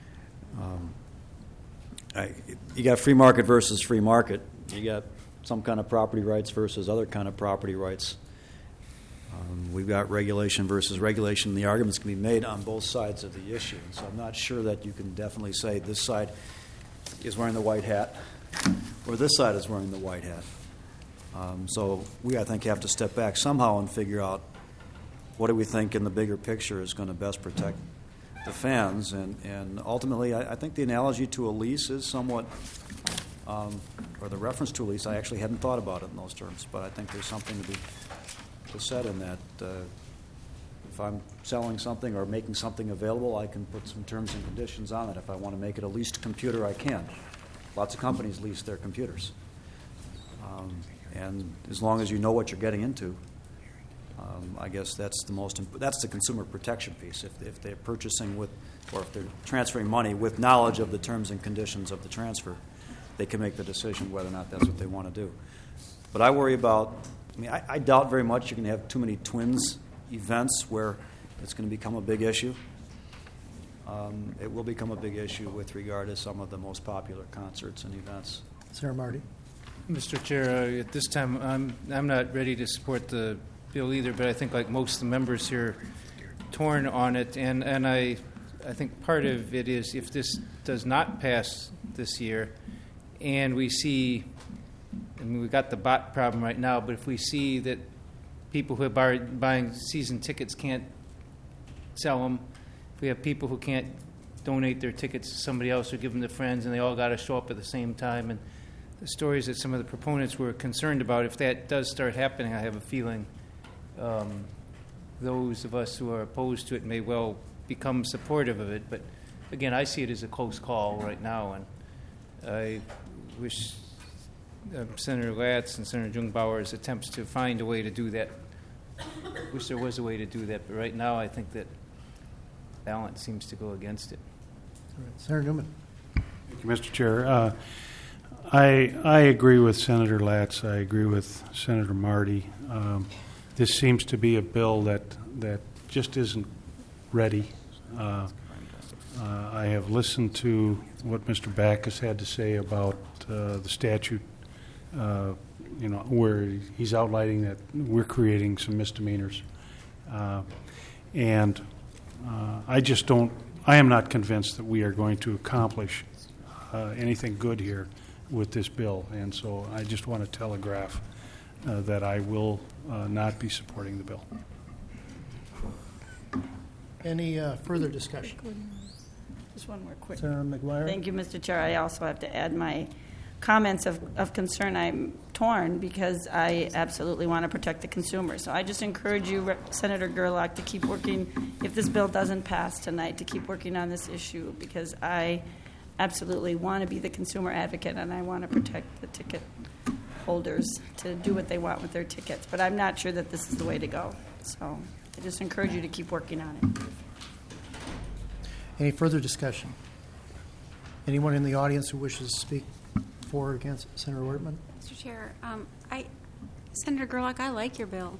You got free market versus free market. You got some kind of property rights versus other kind of property rights. We've got regulation versus regulation. The arguments can be made on both sides of the issue. So I'm not sure that you can definitely say this side is wearing the white hat or this side is wearing the white hat. So we, I think, have to step back somehow and figure out what do we think in the bigger picture is going to best protect the fans. And ultimately, I think the analogy to a lease is somewhat, or the reference to a lease, I actually hadn't thought about it in those terms, but I think there's something to be said in that. If I'm selling something or making something available, I can put some terms and conditions on it. If I want to make it a leased computer, I can. Lots of companies lease their computers. And as long as you know what you're getting into, I guess that's the consumer protection piece. If they're purchasing with, or if they're transferring money with knowledge of the terms and conditions of the transfer, they can make the decision whether or not that's what they want to do. But I worry about, I doubt very much you're going to have too many Twins events where it's going to become a big issue. It will become a big issue with regard to some of the most popular concerts and events. Senator Marty. Mr. Chair, at this time, I'm not ready to support the bill either, but I think like most of the members here, torn on it, and I think part of it is if this does not pass this year, and we see, we've got the bot problem right now, but if we see that people who are buying season tickets can't sell them, if we have people who can't donate their tickets to somebody else or give them to friends, and they all got to show up at the same time, and the stories that some of the proponents were concerned about, if that does start happening, I have a feeling those of us who are opposed to it may well become supportive of it. But again, I see it as a close call right now, and I wish Senator Latz and Senator Jungbauer's attempts to find a way to do that. Wish there was a way to do that, but right now I think that balance seems to go against it. All right. Senator Newman. Thank you, Mr. Chair. I agree with Senator Latz. I agree with Senator Marty. This seems to be a bill that just isn't ready. I have listened to what Mr. Backus had to say about the statute, where he's outlining that we're creating some misdemeanors. And I just don't, I am not convinced that we are going to accomplish anything good here with this bill. And so I just want to telegraph that I will not be supporting the bill. Any further discussion? Just one more quick. Senator McGuire. Thank you, Mr. Chair. I also have to add my comments of concern. I'm torn because I absolutely want to protect the consumer. So I just encourage you, Senator Gerlach, to keep working, if this bill doesn't pass tonight, to keep working on this issue, because I absolutely want to be the consumer advocate and I want to protect the ticket holders to do what they want with their tickets. But I'm not sure that this is the way to go. So I just encourage you to keep working on it. Any further discussion? Anyone in the audience who wishes to speak for or against? Senator Wortman? Mr. Chair, Senator Gerlach, I like your bill.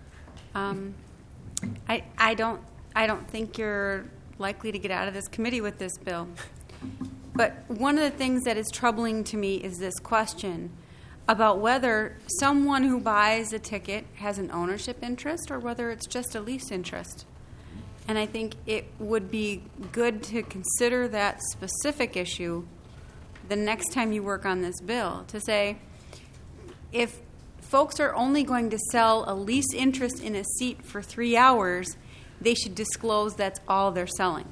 I don't think you're likely to get out of this committee with this bill. But one of the things that is troubling to me is this question about whether someone who buys a ticket has an ownership interest or whether it's just a lease interest. And I think it would be good to consider that specific issue the next time you work on this bill, to say, if folks are only going to sell a lease interest in a seat for 3 hours, they should disclose that's all they're selling.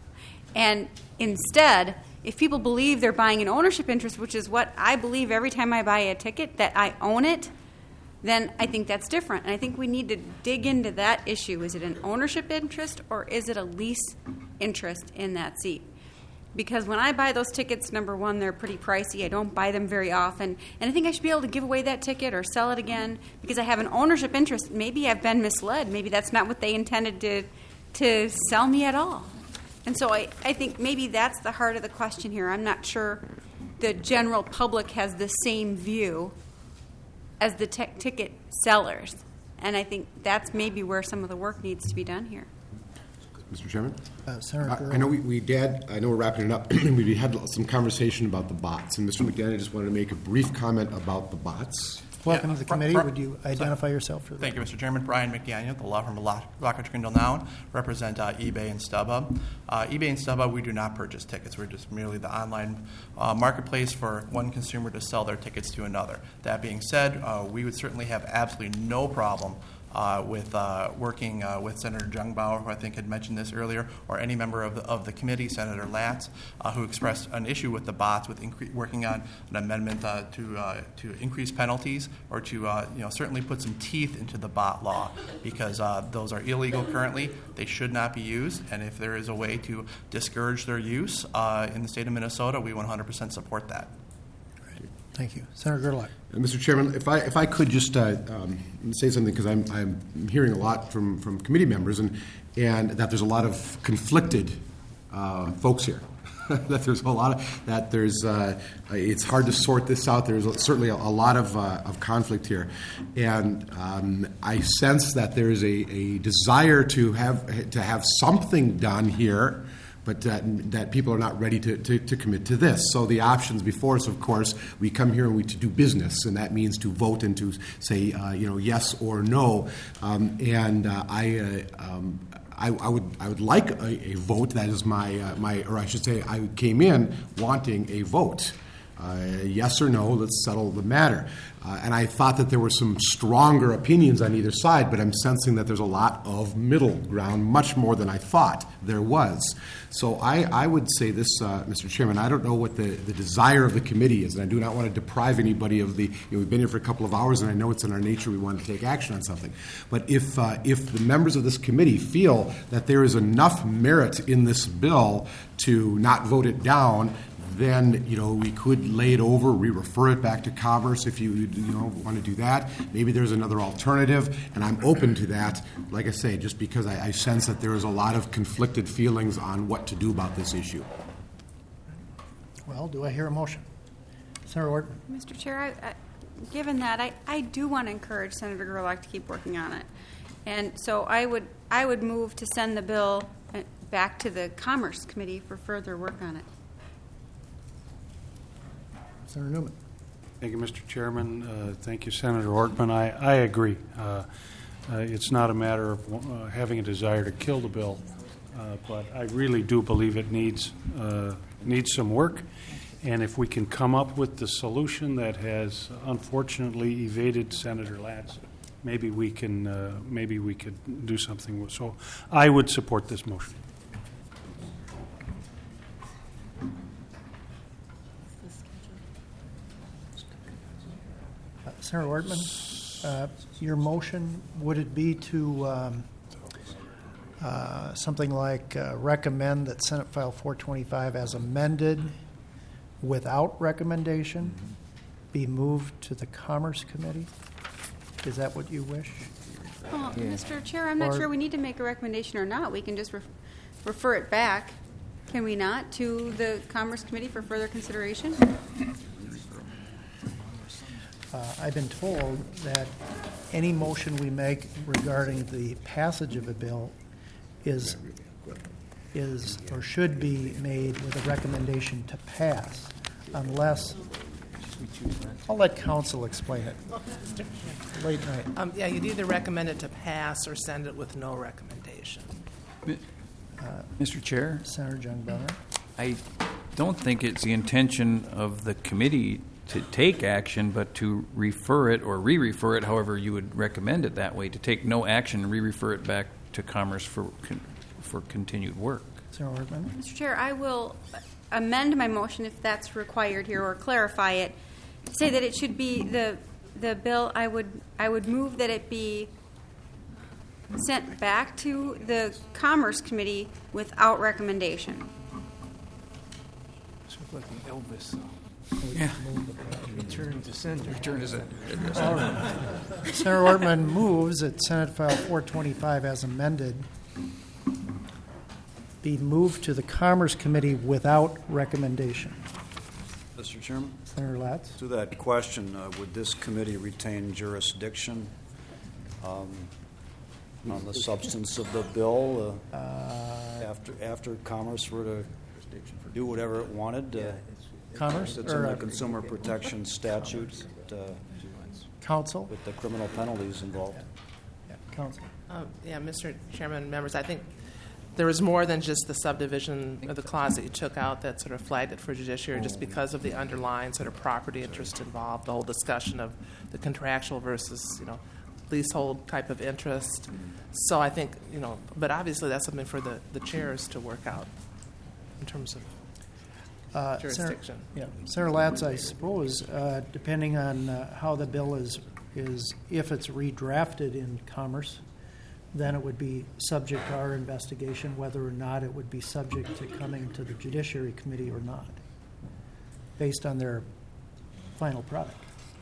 And instead, if people believe they're buying an ownership interest, which is what I believe every time I buy a ticket, that I own it, then I think that's different. And I think we need to dig into that issue. Is it an ownership interest or is it a lease interest in that seat? Because when I buy those tickets, number one, they're pretty pricey. I don't buy them very often. And I think I should be able to give away that ticket or sell it again because I have an ownership interest. Maybe I've been misled. Maybe that's not what they intended to sell me at all. And so I think maybe that's the heart of the question here. I'm not sure the general public has the same view as the ticket sellers. And I think that's maybe where some of the work needs to be done here. Mr. Chairman? Senator I know I know we're wrapping it up. We had some conversation about the bots, and Mr. McDaniel just wanted to make a brief comment about the bots. Welcome to the committee. Would you identify yourself for that? Thank you, Mr. Chairman. Brian McDaniel, the law firm of Lockridge Grindle Noun, represent eBay and StubHub. eBay and StubHub, we do not purchase tickets. We're just merely the online marketplace for one consumer to sell their tickets to another. That being said, we would certainly have absolutely no problem with working with Senator Jungbauer, who I think had mentioned this earlier, or any member of the committee, Senator Latz, who expressed an issue with the bots, with working on an amendment to increase penalties or to certainly put some teeth into the bot law, because those are illegal currently. They should not be used, and if there is a way to discourage their use in the state of Minnesota, we 100% support that. Thank you. Senator Gerlach. Mr. Chairman, if I could just say something, because I'm hearing a lot from committee members, and that there's a lot of conflicted folks here. That there's a lot of it's hard to sort this out. There's certainly a lot of conflict here, and I sense that there is a desire to have something done here, but that people are not ready to commit to this. So the options before us, of course, we come here and to do business, and that means to vote and to say yes or no. I would like a vote. That is or I should say, I came in wanting a vote. Yes or no, let's settle the matter. And I thought that there were some stronger opinions on either side, but I'm sensing that there's a lot of middle ground, much more than I thought there was. So I would say this, Mr. Chairman, I don't know what the desire of the committee is, and I do not want to deprive anybody of we've been here for a couple of hours, and I know it's in our nature we want to take action on something. But if the members of this committee feel that there is enough merit in this bill to not vote it down, then we could lay it over, re-refer it back to Commerce if you want to do that. Maybe there's another alternative, and I'm open to that. Like I say, just because I sense that there is a lot of conflicted feelings on what to do about this issue. Well, do I hear a motion? Senator Ortman. Mr. Chair, given that, I do want to encourage Senator Gerlach to keep working on it, and so I would move to send the bill back to the Commerce Committee for further work on it. Senator Newman. Thank you, Mr. Chairman. Thank you, Senator Ortman. I agree. It's not a matter of having a desire to kill the bill, but I really do believe it needs some work. And if we can come up with the solution that has unfortunately evaded Senator Latz, maybe we could do something with. So I would support this motion. Senator Ortman, your motion, would it be to something like recommend that Senate File 425 as amended without recommendation be moved to the Commerce Committee? Is that what you wish? Well, Mr. Chair, I'm not sure we need to make a recommendation or not. We can just refer it back, can we not, to the Commerce Committee for further consideration? I've been told that any motion we make regarding the passage of a bill is or should be made with a recommendation to pass, unless I'll let counsel explain it. Late night. You'd either recommend it to pass or send it with no recommendation. Mr. Chair? Senator Jungbauer? I don't think it's the intention of the committee to take action, but to refer it or re-refer it, however you would recommend it that way, to take no action and re-refer it back to Commerce for continued work. Mr. Chair, I will amend my motion if that's required here, or clarify it. Say that it should be the bill. I would move that it be sent back to the Commerce Committee without recommendation. It's like an Elvis. Yeah. Return to sender. Return to sender. All right. Senator Ortman moves that Senate File 425 as amended be moved to the Commerce Committee without recommendation. Mr. Chairman? Senator Latz? To that question, would this committee retain jurisdiction on the substance of the bill after Commerce were to do whatever it wanted? Commerce? It's in the Consumer Protection Statute. Counsel? With the criminal penalties involved. Counsel? Mr. Chairman, members, I think there was more than just the subdivision of the clause that you took out that sort of flagged it for judiciary, just because of the underlying sort of property interest involved, the whole discussion of the contractual versus, leasehold type of interest. So I think, but obviously that's something for the chairs to work out in terms of jurisdiction. Senator Latz, I suppose, depending on how the bill is if it's redrafted in Commerce, then it would be subject to our investigation whether or not it would be subject to coming to the Judiciary Committee or not, based on their final product.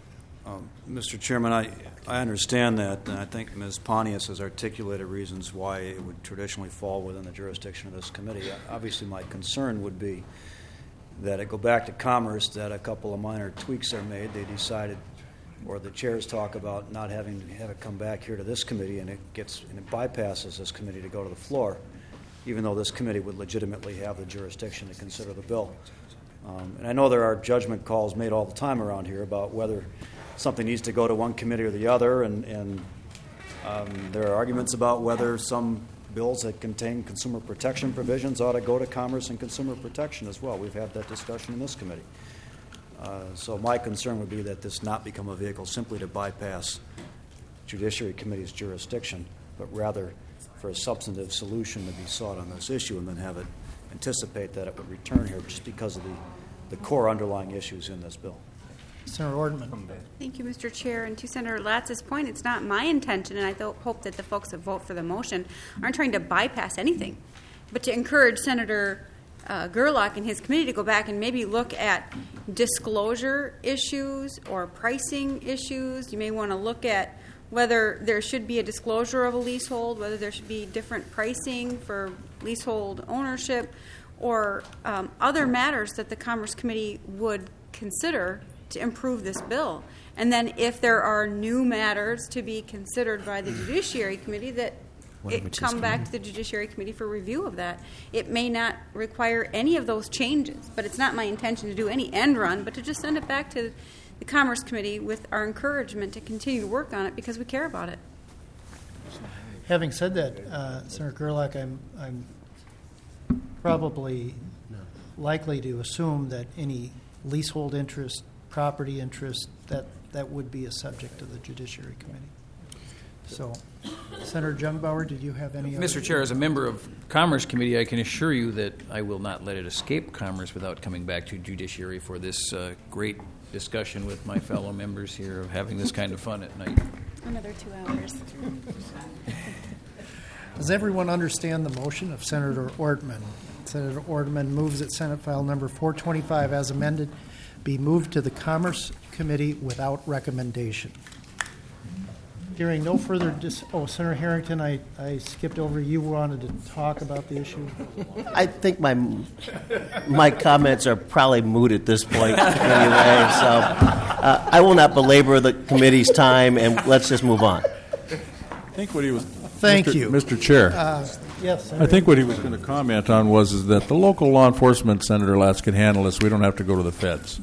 Mr. Chairman, I understand that, and I think Ms. Pontius has articulated reasons why it would traditionally fall within the jurisdiction of this committee. Obviously, my concern would be that it go back to Commerce, that a couple of minor tweaks are made. They decided, or the chairs talk about not having to have it come back here to this committee, and it bypasses this committee to go to the floor, even though this committee would legitimately have the jurisdiction to consider the bill. And I know there are judgment calls made all the time around here about whether something needs to go to one committee or the other, and there are arguments about whether some bills that contain consumer protection provisions ought to go to Commerce and Consumer Protection as well. We've had that discussion in this committee. So my concern would be that this not become a vehicle simply to bypass Judiciary Committee's jurisdiction, but rather for a substantive solution to be sought on this issue, and then have it anticipate that it would return here just because of the core underlying issues in this bill. Senator Ortman. Thank you, Mr. Chair. And to Senator Latz's point, it's not my intention, and I hope that the folks that vote for the motion aren't trying to bypass anything, but to encourage Senator Gerlach and his committee to go back and maybe look at disclosure issues or pricing issues. You may want to look at whether there should be a disclosure of a leasehold, whether there should be different pricing for leasehold ownership, or other matters that the Commerce Committee would consider to improve this bill. And then if there are new matters to be considered by the Judiciary Committee, that it come back to the Judiciary Committee for review of that. It may not require any of those changes, but it's not my intention to do any end run, but to just send it back to the Commerce Committee with our encouragement to continue to work on it because we care about it. Having said that, Senator Gerlach, I'm probably likely to assume that any leasehold interest, property interest, that would be a subject of the Judiciary Committee. So, Senator Jungbauer, did you have any Mr. Chair, as a member of Commerce Committee, I can assure you that I will not let it escape Commerce without coming back to Judiciary for this great discussion with my fellow members here of having this kind of fun at night. Another 2 hours. Does everyone understand the motion of Senator Ortman? Senator Ortman moves that Senate File Number 425 as amended be moved to the Commerce Committee without recommendation. Hearing no further Senator Harrington, I skipped over. You wanted to talk about the issue? I think my comments are probably moot at this point anyway, so I will not belabor the committee's time, and let's just move on. I think what he was... Thank you. Mr. Chair. Yes, Senator. I think what he was going to comment on was that the local law enforcement, Senator Latz, can handle this. We don't have to go to the feds.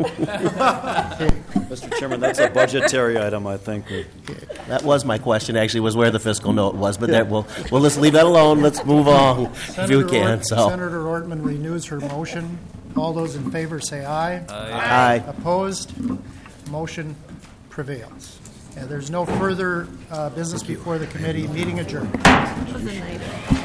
Mr. Chairman, that's a budgetary item, I think. That was my question, actually, was where the fiscal note was, but that we'll just leave that alone. Let's move on if we can. Senator Ortman renews her motion. All those in favor say aye. Aye. Opposed? Motion prevails. There's no further business before the committee. Meeting adjourned.